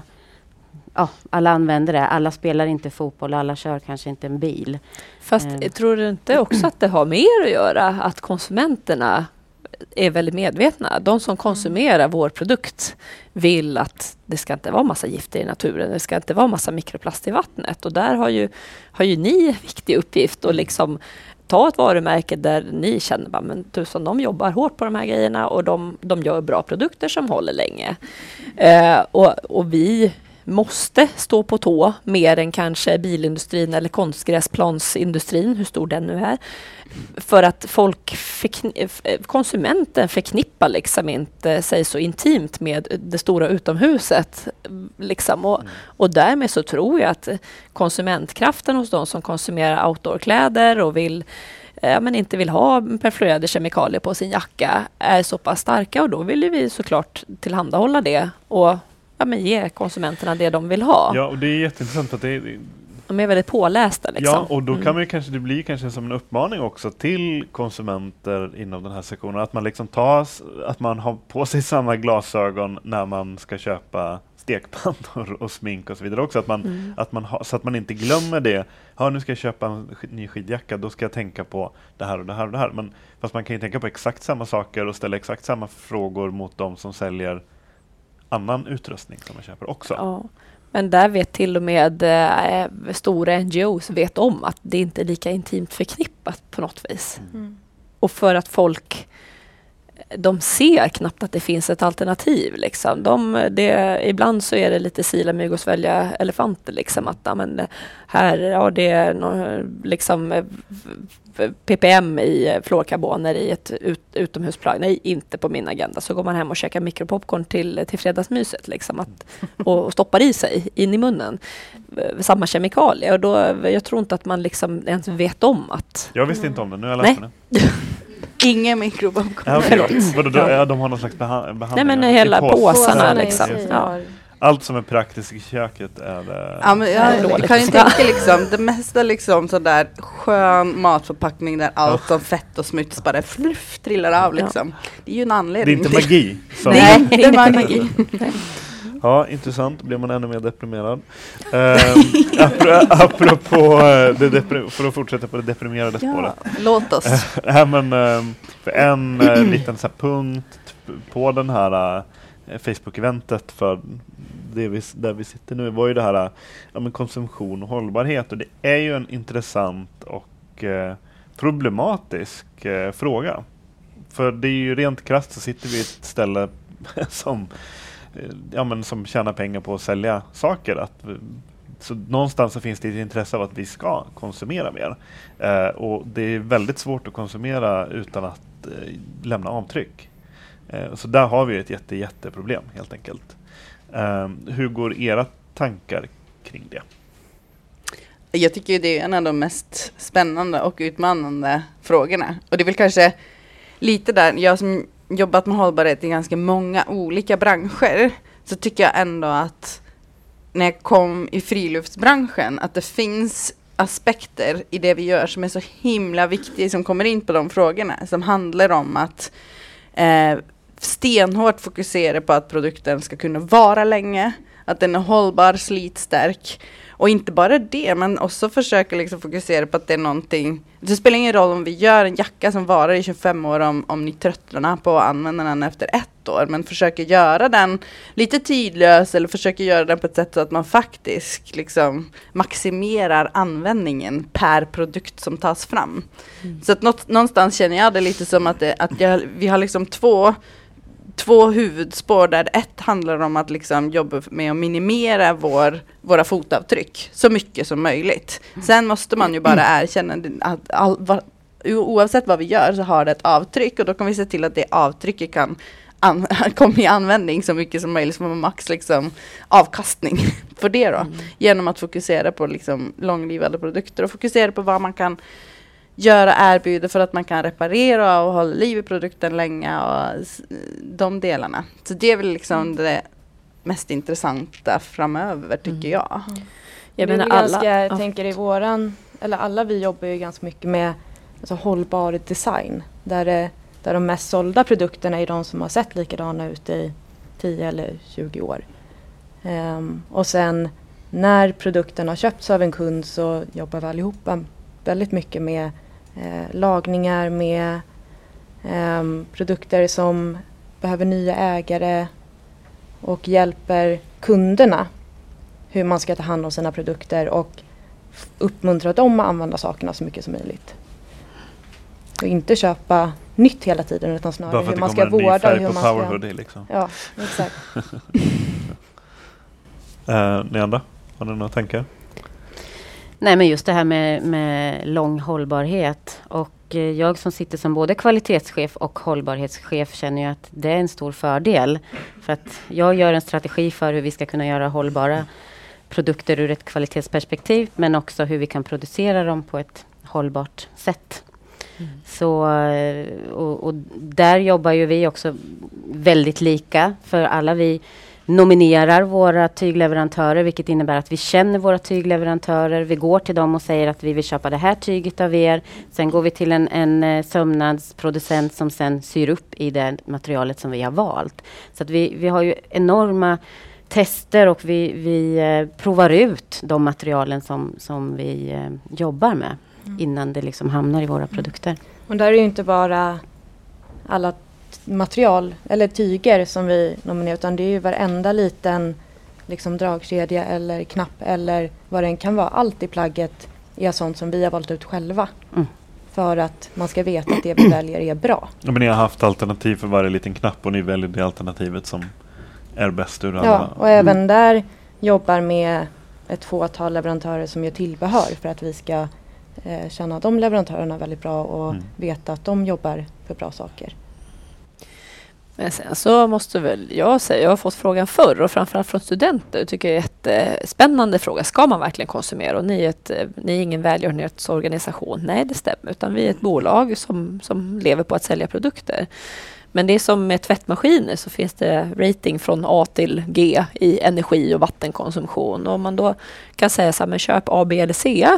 Ja, alla använder det. Alla spelar inte fotboll. Alla kör kanske inte en bil. Fast eh. tror du inte också att det har mer att göra att konsumenterna är väldigt medvetna? De som konsumerar mm. vår produkt vill att det ska inte vara massa gifter i naturen. Det ska inte vara massa mikroplast i vattnet. Och där har ju, har ju ni en viktig uppgift att liksom ta ett varumärke där ni känner bara, men tusen, de jobbar hårt på de här grejerna och de, de gör bra produkter som håller länge. Eh, och, och vi måste stå på tå mer än kanske bilindustrin eller konstgräsplansindustrin, hur stor den nu är. För att folk förkni- konsumenten förknippar liksom inte sig så intimt med det stora utomhuset. Liksom. Och, och därmed så tror jag att konsumentkraften hos de som konsumerar outdoorkläder och vill Ja, men inte vill ha perfluorerade kemikalier på sin jacka är så pass starka, och då vill vi såklart tillhandahålla det och ja, men ge konsumenterna det de vill ha. Ja, och det är jätteintressant för att det är, De är väldigt pålästa liksom. Ja, och då kan mm. man ju kanske, det blir kanske som en uppmaning också till konsumenter inom den här sektionen, att man liksom tar, att man har på sig samma glasögon när man ska köpa stekpannor och smink och så vidare också, att man, mm. att man ha, så att man inte glömmer det. Ja, nu ska jag köpa en ny skidjacka, då ska jag tänka på det här och det här och det här. Men fast man kan ju tänka på exakt samma saker och ställa exakt samma frågor mot de som säljer annan utrustning som man köper också. Ja. Men där vet till och med äh, stora N G Os vet om att det inte är lika intimt förknippat på något vis. Mm. Och för att folk, de ser knappt att det finns ett alternativ. Liksom. De, det, ibland så är det lite sila mygg och svälja elefanter. Liksom, att ja, men, här ja, det är no, liksom, P P M i fluorkarboner i ett ut, utomhusplagg. Nej, inte på min agenda. Så går man hem och käkar mikropopcorn till, till fredagsmyset. Liksom, att, och stoppar i sig in i munnen. Samma kemikalier. Och då, jag tror inte att man liksom ens vet om att... Jag visste inte om det, nu har jag läst det. Ingen mikropopcorn. Ja, okay. då, ja, de har någon slags beha- behandling. Nej, men hela på påsarna liksom. Ja. Allt som är praktiskt i köket är det... Ja, men jag, jag kan ju tänka liksom, det mesta liksom sådär skön matförpackning där allt som fett och smuts bara fluff, trillar av liksom. Det är ju en anledning. Det är inte magi. Som Nej, det är inte magi. Ja, intressant. Blir man ännu mer deprimerad. Uh, apropå det deprim- för att fortsätta på det deprimerade spåret. Ja, låt oss. ja, men, uh, för en uh, liten så här punkt på den här uh, Facebook-eventet för det vi, där vi sitter nu var ju det här ja, men konsumtion och hållbarhet. Och det är ju en intressant och uh, problematisk uh, fråga. För det är ju rent krasst så sitter vi i ett ställe som ja, men som tjänar pengar på att sälja saker. Att, så någonstans så finns det ett intresse av att vi ska konsumera mer. Eh, och det är väldigt svårt att konsumera utan att eh, lämna avtryck. Eh, så där har vi ett jätte, jätteproblem helt enkelt. Eh, hur går era tankar kring det? Jag tycker det är en av de mest spännande och utmanande frågorna. Och det är väl kanske lite där, jag som jobbat med hållbarhet i ganska många olika branscher, så tycker jag ändå att när jag kom i friluftsbranschen att det finns aspekter i det vi gör som är så himla viktiga, som kommer in på de frågorna, som handlar om att eh, stenhårt fokusera på att produkten ska kunna vara länge, att den är hållbar, slitstärk. Och inte bara det, men också försöka liksom fokusera på att det är någonting. Det spelar ingen roll om vi gör en jacka som varar i tjugofem år om, om ni tröttnar på att använda den efter ett år. Men försöker göra den lite tidlös eller försöker göra den på ett sätt så att man faktiskt liksom maximerar användningen per produkt som tas fram. Mm. Så att något, någonstans känner jag det lite som att, det, att jag, vi har liksom två... två huvudspår där ett handlar om att liksom jobba med att minimera vår, våra fotavtryck så mycket som möjligt. Sen måste man ju bara erkänna att all, va, oavsett vad vi gör så har det ett avtryck, och då kan vi se till att det avtrycket kan an, komma i användning så mycket som möjligt, så man max liksom avkastning för det då. Mm. Genom att fokusera på liksom långlivade produkter och fokusera på vad man kan göra, erbjuda för att man kan reparera och hålla liv i produkten länge och de delarna. Så det är väl liksom mm. det mest intressanta framöver, tycker mm. jag. Mm. Jag menar alla, ganska, jag tänker i våran, eller alla vi jobbar ju ganska mycket med alltså, hållbar design. Där, det, där de mest sålda produkterna är de som har sett likadana ut i tio eller tjugo år. Um, och sen när produkten har köpts av en kund så jobbar vi allihopa väldigt mycket med eh, lagningar, med eh, produkter som behöver nya ägare och hjälper kunderna hur man ska ta hand om sina produkter och f- uppmuntra dem att använda sakerna så mycket som möjligt. Och inte köpa nytt hela tiden, utan snarare hur man ska vårda och hur man ska... Power hoodie, liksom. Ja, exakt. uh, ni andra, har ni några tankar? Nej, men just det här med, med lång hållbarhet, och eh, jag som sitter som både kvalitetschef och hållbarhetschef känner ju att det är en stor fördel, för att jag gör en strategi för hur vi ska kunna göra hållbara produkter ur ett kvalitetsperspektiv, men också hur vi kan producera dem på ett hållbart sätt. Mm. Så, och, och där jobbar ju vi också väldigt lika, för alla vi nominerar våra tygleverantörer, vilket innebär att vi känner våra tygleverantörer. Vi går till dem och säger att vi vill köpa det här tyget av er. Sen går vi till en, en sömnadsproducent som sen syr upp i det materialet som vi har valt. Så att vi, vi har ju enorma tester och vi, vi eh, provar ut de materialen som, som vi eh, jobbar med mm. innan det liksom hamnar i våra produkter. Och där är ju inte bara alla material eller tyger som vi nominerar, utan det är ju varenda liten liksom dragkedja eller knapp eller vad det än kan vara. Allt i plagget är sånt som vi har valt ut själva mm. för att man ska veta att det vi väljer är bra. Ja, men ni har haft alternativ för varje liten knapp och ni väljer det alternativet som är bäst ur alla. Ja, och även mm. där jobbar med ett fåtal leverantörer som gör tillbehör för att vi ska eh, känna de leverantörerna väldigt bra och mm. veta att de jobbar för bra saker. Men sen så måste väl jag säga, jag har fått frågan förr och framförallt från studenter. Jag tycker det är en jättespännande fråga. Ska man verkligen konsumera? Och ni är, ett, ni är ingen välgörenhetsorganisation. Nej, det stämmer. Utan vi är ett bolag som, som lever på att sälja produkter. Men det är som med tvättmaskiner, så finns det rating från A till G i energi- och vattenkonsumtion. Och om man då kan säga så här, men köp A, B eller C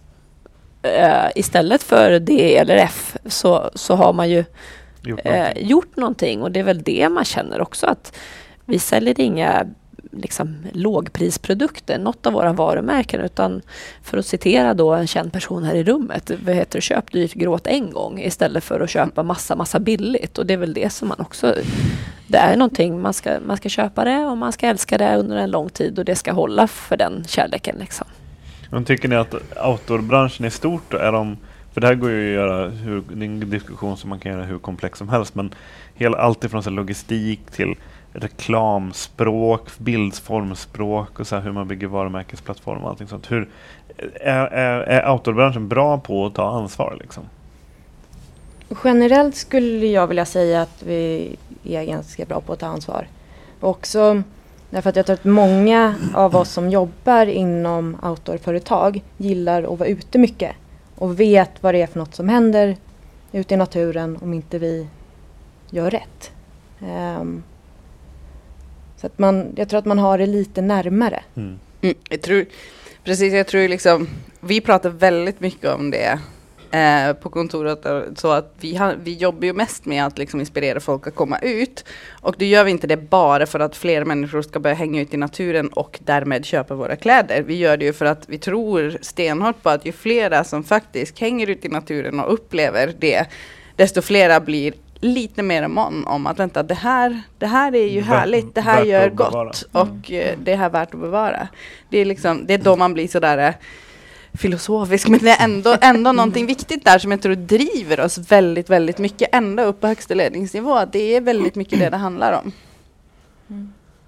äh, istället för D eller F, så, så har man ju gjort eh, gjort någonting. Och det är väl det man känner också, att vi säljer inga liksom lågprisprodukter, något av våra varumärken, utan för att citera då en känd person här i rummet, vad heter det, köp dyrt, gråt en gång istället för att köpa massa massa billigt. Och det är väl det som man också, det är någonting, man ska, man ska köpa det och man ska älska det under en lång tid och det ska hålla för den kärleken liksom. Men tycker ni att outdoorbranschen är stort då? Är de, för det här går ju att göra, hur, det är en diskussion som man kan göra hur komplex som helst, men hela, allt ifrån så logistik till reklamspråk, bildformspråk och så här, hur man bygger varumärkesplattform och allting sånt. Hur, är, är, är outdoorbranschen bra på att ta ansvar liksom? Generellt skulle jag vilja säga att vi är ganska bra på att ta ansvar. Också därför att jag tror att många av oss som jobbar inom outdoorföretag gillar att vara ute mycket och vet vad det är för något som händer ute i naturen om inte vi gör rätt. Um, så att man, jag tror att man har det lite närmare. Mm. Mm, jag tror, precis, jag tror liksom, vi pratar väldigt mycket om det eh, på kontoret, så att vi, har, vi jobbar ju mest med att liksom inspirera folk att komma ut, och då gör vi inte det bara för att fler människor ska börja hänga ut i naturen och därmed köpa våra kläder. Vi gör det ju för att vi tror stenhårt på att ju flera som faktiskt hänger ut i naturen och upplever det, desto flera blir lite mer mån om att vänta, det här, det här är ju Värt, härligt, det här gör gott och mm. det här är värt att bevara. Det är liksom, det är då man blir sådär eh, filosofisk, men det är ändå, ändå någonting viktigt där som jag tror driver oss väldigt, väldigt mycket ända upp på högsta ledningsnivå. Det är väldigt mycket det det handlar om. Mm.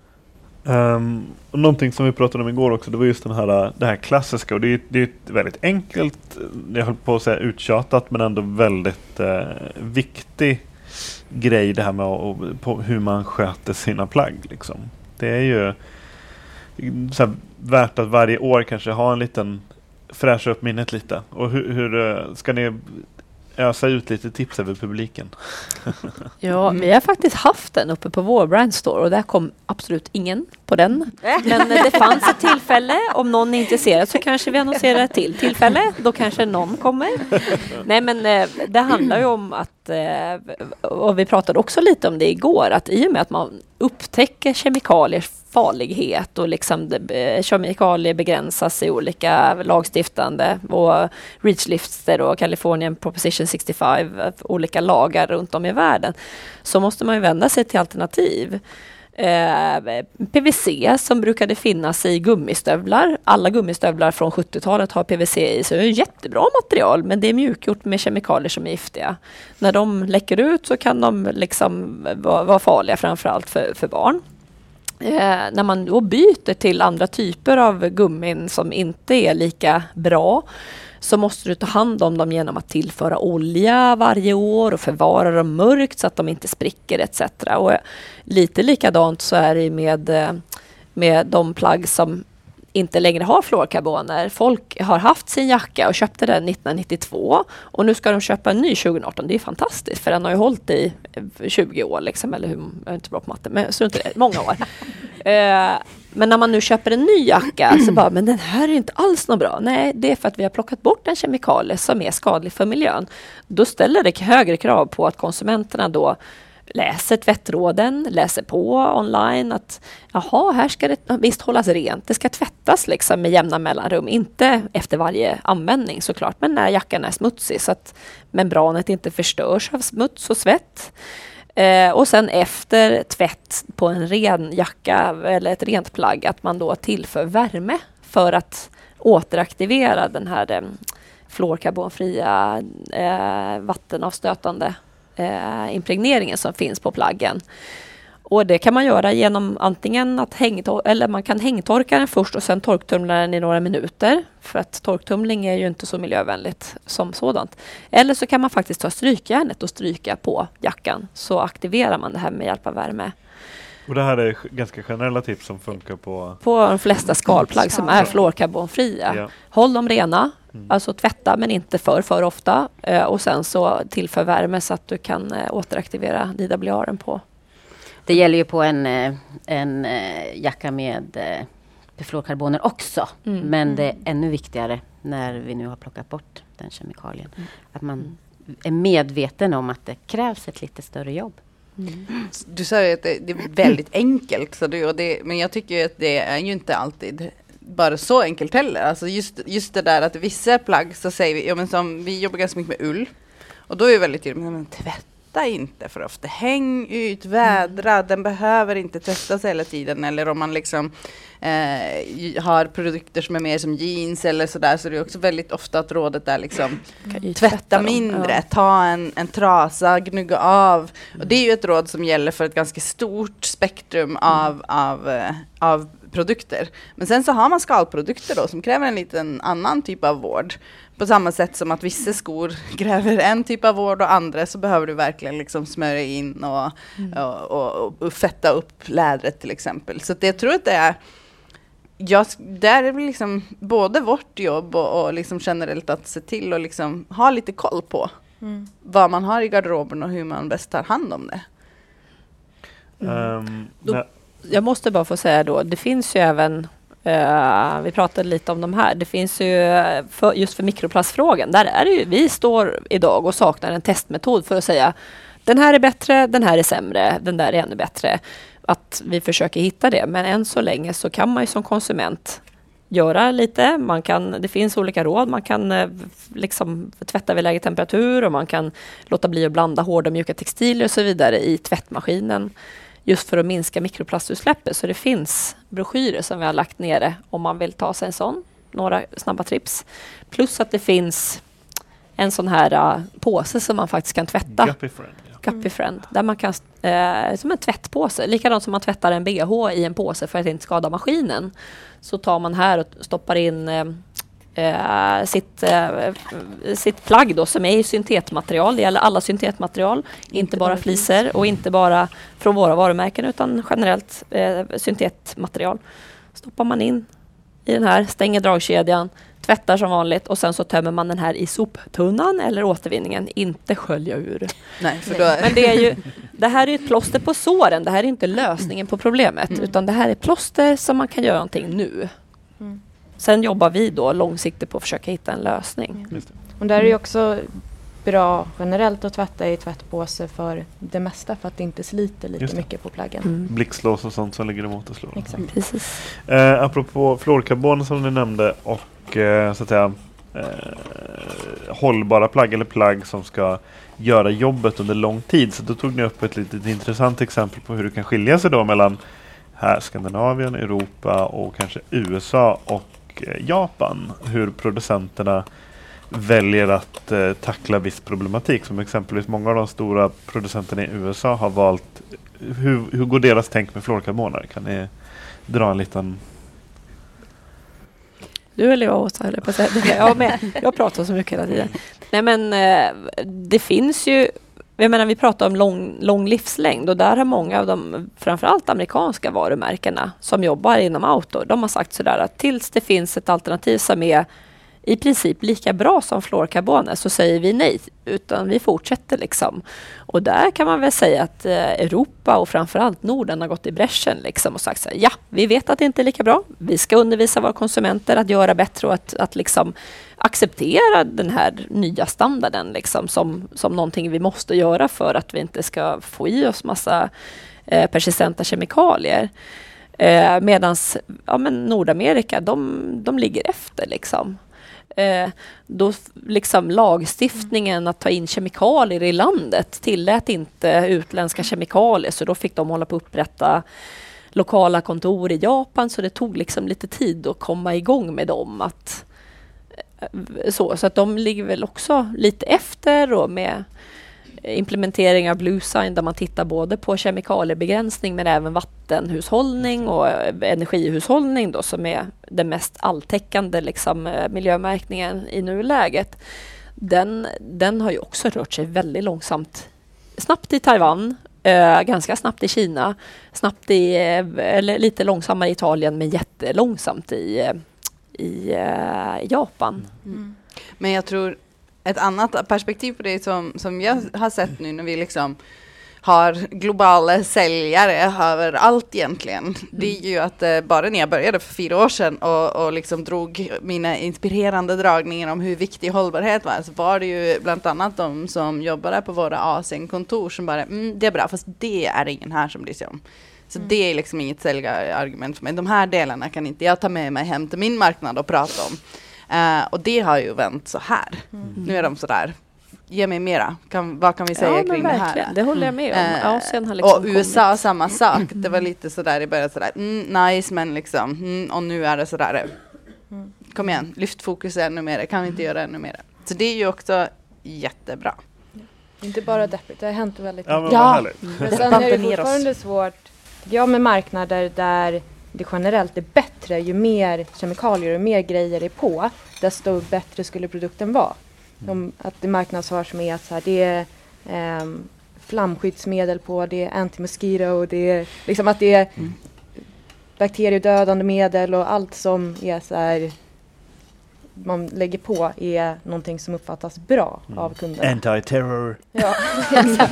Um, och någonting som vi pratade om igår också, det var just den här, det här klassiska, och det är, det är ett väldigt enkelt, jag höll på att säga uttjatat, men ändå väldigt uh, viktig grej, det här med och, på hur man sköter sina plagg liksom. Det är ju så här, värt att varje år kanske ha en liten fräscha upp minnet lite. Och hur, hur ska ni ösa ut lite tips över publiken? Ja, vi har faktiskt haft den uppe på vår brandstore och där kom absolut ingen på den. Men det fanns ett tillfälle, om någon är intresserad så kanske vi annonserar ett till tillfälle. Då kanske någon kommer. Nej, men det handlar ju om att, och vi pratade också lite om det igår, att i och med att man upptäcker kemikaliers farlighet och liksom kemikalier begränsas i olika lagstiftande och REACH-lister och Californian Proposition sextiofem, olika lagar runt om i världen, så måste man ju vända sig till alternativ. Eh, P V C som brukade finnas i gummistövlar. Alla gummistövlar från sjuttiotalet har P V C i, så det är ett jättebra material, men det är mjukgjort med kemikalier som är giftiga. När de läcker ut så kan de liksom vara, vara farliga, framförallt för, för barn. Eh, när man då byter till andra typer av gummin som inte är lika bra, så måste du ta hand om dem genom att tillföra olja varje år och förvara dem mörkt så att de inte spricker et cetera. Och lite likadant så är det med, med de plagg som inte längre har fluorkarboner. Folk har haft sin jacka och köpte den nittonhundranittiotvå och nu ska de köpa en ny tjugoarton. Det är fantastiskt, för den har ju hållit i tjugo år liksom, eller hur, jag är inte bra på matte, men strunt i det, många år. Eh, men när man nu köper en ny jacka så bara, men den här är inte alls något bra. Nej, det är för att vi har plockat bort en kemikalie som är skadlig för miljön. Då ställer det högre krav på att konsumenterna då läser tvättråden, läser på online att jaha, här ska det visst hållas rent. Det ska tvättas liksom med jämna mellanrum, inte efter varje användning såklart, men när jackan är smutsig så att membranet inte förstörs av smuts och svett. Eh, och sen efter tvätt på en ren jacka eller ett rent plagg att man då tillför värme för att återaktivera den här eh, fluorkarbonfria eh, vattenavstötande eh, impregneringen som finns på plaggen. Och det kan man göra genom antingen att hängtor- eller man kan hängtorka den först och sen torktumla den i några minuter. För att torktumling är ju inte så miljövänligt som sådant. Eller så kan man faktiskt ta strykjärnet och stryka på jackan. Så aktiverar man det här med hjälp av värme. Och det här är ganska generella tips som funkar på... På de flesta skalplagg som är fluorkarbonfria. Ja. Håll dem rena. Mm. Alltså tvätta men inte för för ofta. Eh, och sen så tillför värme så att du kan eh, återaktivera D W R-en på. Det gäller ju på en, en jacka med fluorkarboner också. Mm. Men det är ännu viktigare när vi nu har plockat bort den kemikalien. Mm. Att man är medveten om att det krävs ett lite större jobb. Mm. Du sa ju att det, det är väldigt enkelt. Så det, och det, men jag tycker att det är ju inte alltid bara så enkelt heller. Alltså just, just det där att vissa plagg så säger vi, ja men som vi jobbar ganska mycket med ull. Och då är det väldigt tydligt, men tvätt. Inte för ofta. Häng ut, vädra. Mm. Den behöver inte tvättas hela tiden. Eller om man liksom eh, har produkter som är mer som jeans eller sådär. Så det är också väldigt ofta att rådet är liksom mm. tvätta mindre. Ja. Ta en, en trasa, gnugga av. Mm. Och det är ju ett råd som gäller för ett ganska stort spektrum av, mm. av, av, av produkter. Men sen så har man skalprodukter då som kräver en liten annan typ av vård. På samma sätt som att vissa skor kräver en typ av vård och andra så behöver du verkligen liksom smörja in och, mm. och, och, och fetta upp lädret till exempel. Så det, jag tror att det är, jag, där är det liksom både vårt jobb och, och liksom generellt att se till och liksom ha lite koll på mm. vad man har i garderoben och hur man bäst tar hand om det. Mm. Um, då, jag måste bara få säga då, det finns ju även Uh, vi pratade lite om de här. Det finns ju för, just för mikroplastfrågan. Där är det ju, vi står idag och saknar en testmetod för att säga den här är bättre, den här är sämre, den där är ännu bättre. Att vi försöker hitta det. Men än så länge så kan man ju som konsument göra lite. Man kan, det finns olika råd. Man kan uh, liksom tvätta vid lägre temperatur och man kan låta bli att blanda hårda och mjuka textilier och så vidare i tvättmaskinen. Just för att minska mikroplastutsläppet. Så det finns broschyrer som vi har lagt nere om man vill ta sig en sån. Några snabba tips. Plus att det finns en sån här uh, påse som man faktiskt kan tvätta. Guppy Friend. Ja. Guppy Friend. Där man kan, uh, som en tvättpåse. Likadant som man tvättar en B H i en påse för att inte skada maskinen. Så tar man här och stoppar in uh, Uh, sitt, uh, sitt plagg då, som är i syntetmaterial. Det gäller alla syntetmaterial, inte, inte bara fliser och inte bara från våra varumärken utan generellt uh, syntetmaterial. Stoppar man in i den här, stänger dragkedjan, tvättar som vanligt och sen så tömmer man den här i soptunnan eller återvinningen, inte skölja ur. Nej, för då... Men det är ju, det här är ett plåster på såren, det här är inte lösningen på problemet mm. utan det här är plåster som man kan göra någonting nu. Mm. Sen jobbar vi då långsiktigt på att försöka hitta en lösning. Mm. Och där är det också bra generellt att tvätta i tvättpåse för det mesta för att det inte sliter lite mycket på plaggen. Mm. Blixtlås och sånt som ligger emot och slår. Exakt. Precis. Eh, apropå fluorkarbon som ni nämnde och eh, så att säga eh, hållbara plagg eller plagg som ska göra jobbet under lång tid. Så då tog ni upp ett litet intressant exempel på hur det kan skilja sig då mellan här Skandinavien, Europa och kanske U S A och Japan, hur producenterna väljer att eh, tackla viss problematik, som exempelvis många av de stora producenterna i U S A har valt. Hur, hur går deras tänk med fluorkarboner? Kan ni dra en liten... Du eller jag, Åsa, eller på att säga. Jag, med. Jag pratar så mycket hela tiden. Nej, men eh, det finns ju, jag menar, vi pratar om lång, lång livslängd och där har många av de, framförallt amerikanska varumärkena som jobbar inom outdoor, de har sagt sådär att tills det finns ett alternativ som är i princip lika bra som fluorkarboner, så säger vi nej, utan vi fortsätter liksom. Och där kan man väl säga att eh, Europa och framförallt Norden har gått i bräschen liksom och sagt så här, ja, vi vet att det inte är lika bra. Vi ska undervisa våra konsumenter att göra bättre och att, att liksom acceptera den här nya standarden liksom som, som någonting vi måste göra för att vi inte ska få i oss massa eh, persistenta kemikalier. Eh, medans ja, men Nordamerika, de, de ligger efter liksom. Eh, då liksom lagstiftningen att ta in kemikalier i landet tillät inte utländska kemikalier, så då fick de hålla på att upprätta lokala kontor i Japan, så det tog liksom lite tid att komma igång med dem. Att, så, så att de ligger väl också lite efter och med implementering av Blue Sign där man tittar både på kemikaliebegränsning men även vattenhushållning och energihushållning då, som är den mest alltäckande liksom, miljömärkningen i nuläget. Den, den har ju också rört sig väldigt långsamt. Snabbt i Taiwan, eh, ganska snabbt i Kina, snabbt i, eller lite långsammare i Italien men jättelångsamt i, i eh, Japan. Mm. Men jag tror ett annat perspektiv på det som, som jag har sett nu när vi liksom har globala säljare överallt egentligen. Mm. Det är ju att eh, bara när jag började för fyra år sedan och, och liksom drog mina inspirerande dragningar om hur viktig hållbarhet var, så var det ju bland annat de som jobbade på våra Asien-kontor som bara, mm, det är bra, fast det är ingen här som blir som. Så mm. det är liksom inget säljargument för mig. De här delarna kan inte jag ta med mig hem till min marknad och prata om. Uh, och det har ju vänt så här. Mm. Nu är de så där. Ge mig mera. Kan, vad kan vi säga ja, kring det här? Det håller jag med om. Uh, Asien har liksom och U S A samma sak. Det var lite så där i början så där. Mm, nice, men liksom. Mm, och nu är det så där. Mm. Kom igen, lyft fokus ännu mer. Kan vi inte göra ännu mer? Så det är ju också jättebra. Inte bara deppigt, det har hänt väldigt mycket. Ja, men, men sen är det fortfarande svårt. Ja, med marknader där det generellt är bättre, ju mer kemikalier och mer grejer är på, desto bättre skulle produkten vara. Om att det marknadsförs med att så här, det är eh, flamskyddsmedel på, det är anti-mosquito, det är liksom att det är mm. bakteriedödande medel och allt som är så här, man lägger på är någonting som uppfattas bra mm. av kunderna. Anti-terror. Ja, exakt.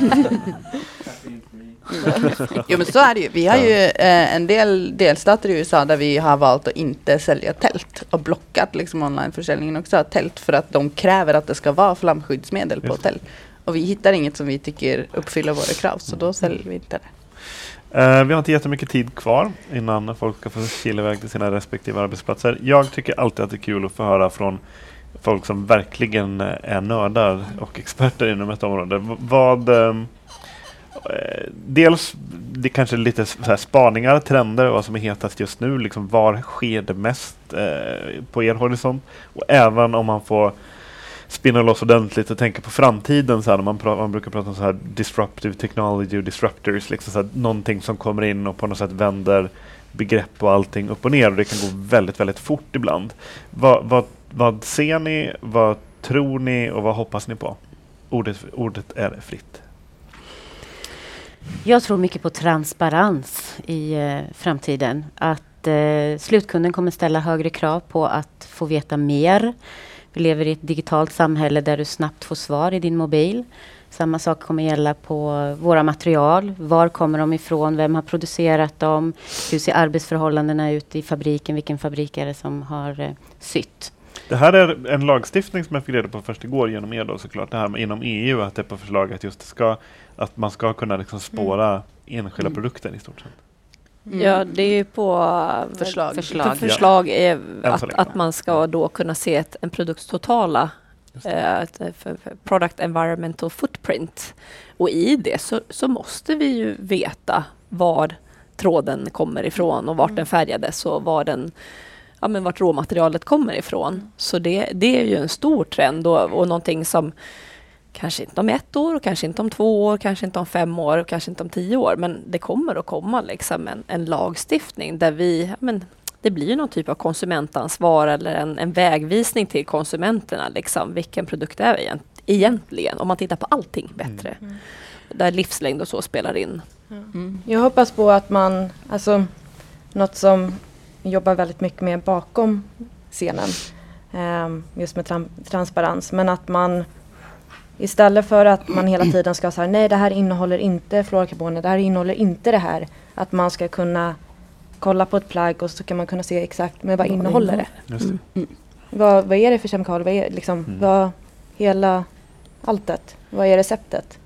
Jo, men så är det ju. Vi har ju eh, en del delstater i U S A där vi har valt att inte sälja tält och blockat liksom onlineförsäljningen också av tält för att de kräver att det ska vara flamskyddsmedel på tält. Och vi hittar inget som vi tycker uppfyller våra krav, så då säljer vi inte det. Uh, vi har inte jättemycket tid kvar innan folk ska få kila iväg till sina respektive arbetsplatser. Jag tycker alltid att det är kul att få höra från folk som verkligen är nördar och experter inom ett område. V- vad... Um, Dels det kanske lite så här spaningar, trender, vad som är hetast just nu, liksom var sker det mest eh, på er horisont, och även om man får spinna loss ordentligt och tänka på framtiden så här, när man, pra- man brukar prata om så här disruptive technology och disruptors, liksom så här, någonting som kommer in och på något sätt vänder begrepp och allting upp och ner, och det kan gå väldigt, väldigt fort ibland. Va, vad, vad ser ni, vad tror ni och vad hoppas ni på? Ordet, ordet är fritt. Jag tror mycket på transparens i eh, framtiden. Att eh, slutkunden kommer ställa högre krav på att få veta mer. Vi lever i ett digitalt samhälle där du snabbt får svar i din mobil. Samma sak kommer gälla på våra material. Var kommer de ifrån? Vem har producerat dem? Hur ser arbetsförhållandena ut i fabriken? Vilken fabrik är det som har eh, sytt? Det här är en lagstiftning som jag fick reda på först igår genom er då, såklart. Det här med inom E U, att det är på förslag att just ska att man ska kunna liksom spåra mm. enskilda mm. produkter i stort sett. Mm. Ja, det är ju på förslag, förslag, förslag är att, att man ska då kunna se ett, en produkts totala eh, för, för product environmental footprint. Och i det så, så måste vi ju veta var tråden kommer ifrån och vart mm. den färgades och var den, ja, men vart råmaterialet kommer ifrån. Så det, det är ju en stor trend och, och någonting som kanske inte om ett år, och kanske inte om två år, kanske inte om fem år, och kanske inte om tio år. Men det kommer att komma liksom en, en lagstiftning där vi, ja, men det blir ju någon typ av konsumentansvar eller en, en vägvisning till konsumenterna. Liksom, vilken produkt är det egentligen? Om man tittar på allting bättre. Mm. Där livslängd och så spelar in. Mm. Jag hoppas på att man, alltså något som jobbar väldigt mycket med bakom scenen, Um, just med tra- transparens. Men att man istället för att man hela tiden ska säga nej, det här innehåller inte fluorkarboner, det här innehåller inte det här. Att man ska kunna kolla på ett plagg och så kan man kunna se exakt men vad innehåller det. Just det. Mm. Vad, vad är det för kemikalier? Vad är liksom, Mm. vad, hela alltet? Vad är receptet?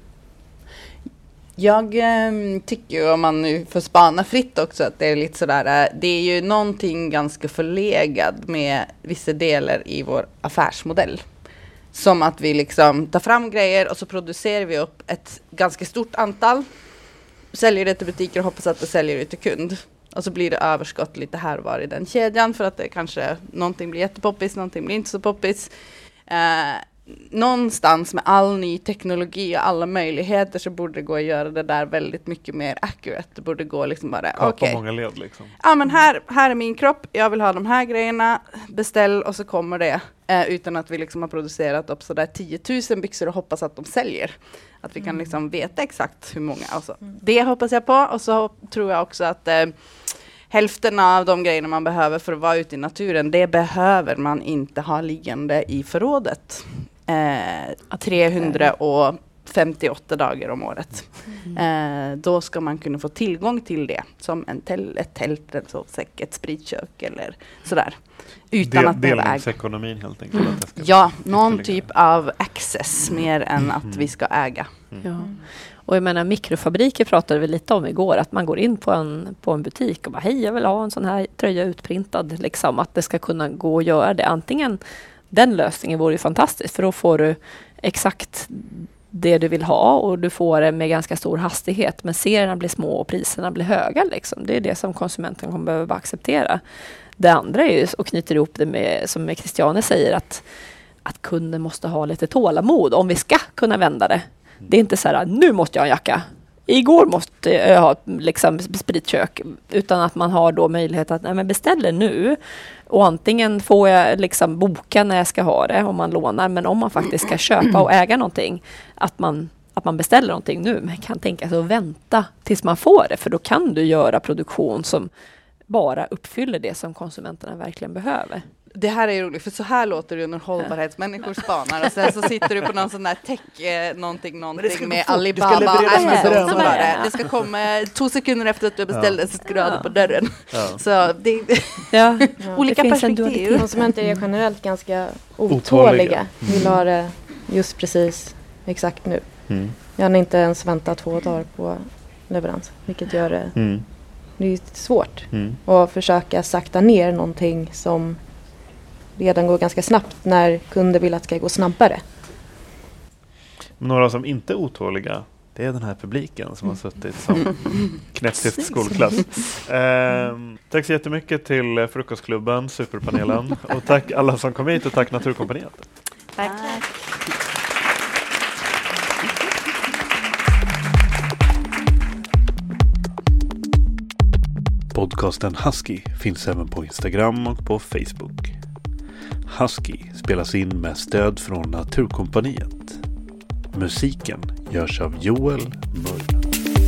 Jag eh, tycker ju, om man nu får spana fritt också, att det är lite sådär, eh, det är ju någonting ganska förlegad med vissa delar i vår affärsmodell. Som att vi liksom tar fram grejer och så producerar vi upp ett ganska stort antal, säljer det till butiker och hoppas att det säljer det till kund. Och så blir det överskott lite här och var i den kedjan för att det kanske någonting blir jättepoppis, någonting blir inte så poppis. Eh, någonstans med all ny teknologi och alla möjligheter så borde det gå att göra det där väldigt mycket mer accurate. Det borde gå liksom bara, Kapa okej. många led liksom. Ja, men här, här är min kropp, jag vill ha de här grejerna, beställ och så kommer det. Eh, utan att vi liksom har producerat upp sådär tio tusen byxor och hoppas att de säljer. Att vi kan liksom veta exakt hur många. Alltså. Det hoppas jag på, och så tror jag också att eh, hälften av de grejerna man behöver för att vara ute i naturen, det behöver man inte ha liggande i förrådet. Eh, trehundrafemtioåtta dagar om året. Mm. Eh, då ska man kunna få tillgång till det som en tel- ett tält, en sovsäck, ett spritkök eller sådär. Utan Del- att behöva äga. delningsekonomin helt enkelt. Mm. Att det ska Ja, någon ytterligare. typ av access mer än Mm. att vi ska äga. Mm. Ja. Och jag menar, mikrofabriker pratade vi lite om igår, att man går in på en, på en butik och bara, hej, jag vill ha en sån här tröja utprintad, liksom, att det ska kunna gå att göra det. Antingen, den lösningen vore ju fantastisk, för då får du exakt det du vill ha och du får det med ganska stor hastighet, men serierna blir små och priserna blir höga, liksom. Det är det som konsumenten kommer behöva acceptera. Det andra är ju, och knyter ihop det med, som Christiane säger, att, att kunden måste ha lite tålamod om vi ska kunna vända det. Det är inte så här, nu måste jag ha en jacka. Igår måste jag ha liksom spritkök. Utan att man har då möjlighet att nej, men beställer nu. Och antingen får jag liksom boka när jag ska ha det om man lånar. Men om man faktiskt ska köpa och äga någonting. Att man, att man beställer någonting nu. Men kan tänka sig att vänta tills man får det. För då kan du göra produktion som bara uppfyller det som konsumenterna verkligen behöver. Det här är ju roligt, för så här låter det när hållbarhetsmänniskor spanar och sen så sitter du på någon sån där tech, eh, någonting, någonting med Alibaba och Amazon. Så bara, det. det ska komma två sekunder efter att du beställde, så ska du ha det på dörren. Ja. Så det, Ja. olika det perspektiv. Konsumenter är generellt ganska Otåliga. otåliga. Vill ha det just precis exakt nu. Mm. Jag har inte ens väntat två dagar på leverans, vilket gör det, Mm. det är svårt Mm. att försöka sakta ner någonting som redan går ganska snabbt när kunder vill att det ska gå snabbare. Några som inte är otåliga, det är den här publiken som har suttit som knäpptyst skolklass. Ehm, tack så jättemycket till Frukostklubben, Superpanelen, och tack alla som kom hit, och tack Naturkompaniet. Tack. Podcasten Husky finns även på Instagram och på Facebook. Husky spelas in med stöd från Naturkompaniet. Musiken görs av Joel Mull.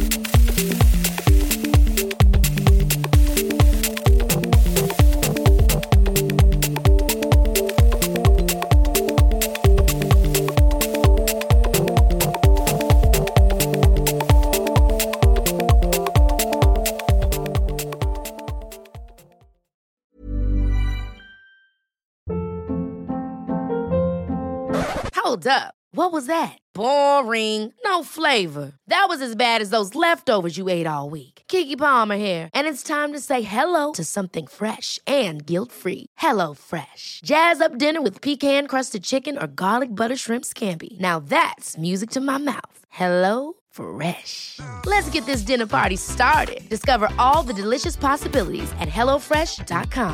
Hold up. What was that? Boring. No flavor. That was as bad as those leftovers you ate all week. Keke Palmer here, and it's time to say hello to something fresh and guilt-free. Hello Fresh. Jazz up dinner with pecan-crusted chicken or garlic butter shrimp scampi. Now that's music to my mouth. Hello Fresh. Let's get this dinner party started. Discover all the delicious possibilities at hello fresh dot com.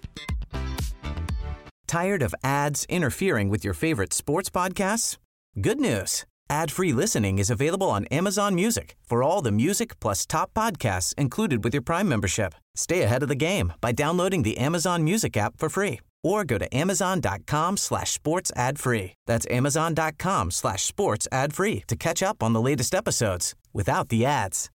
Tired of ads interfering with your favorite sports podcasts? Good news. Ad-free listening is available on Amazon Music for all the music plus top podcasts included with your Prime membership. Stay ahead of the game by downloading the Amazon Music app for free or go to amazon.com slash sports ad free. That's amazon.com slash sports ad free to catch up on the latest episodes without the ads.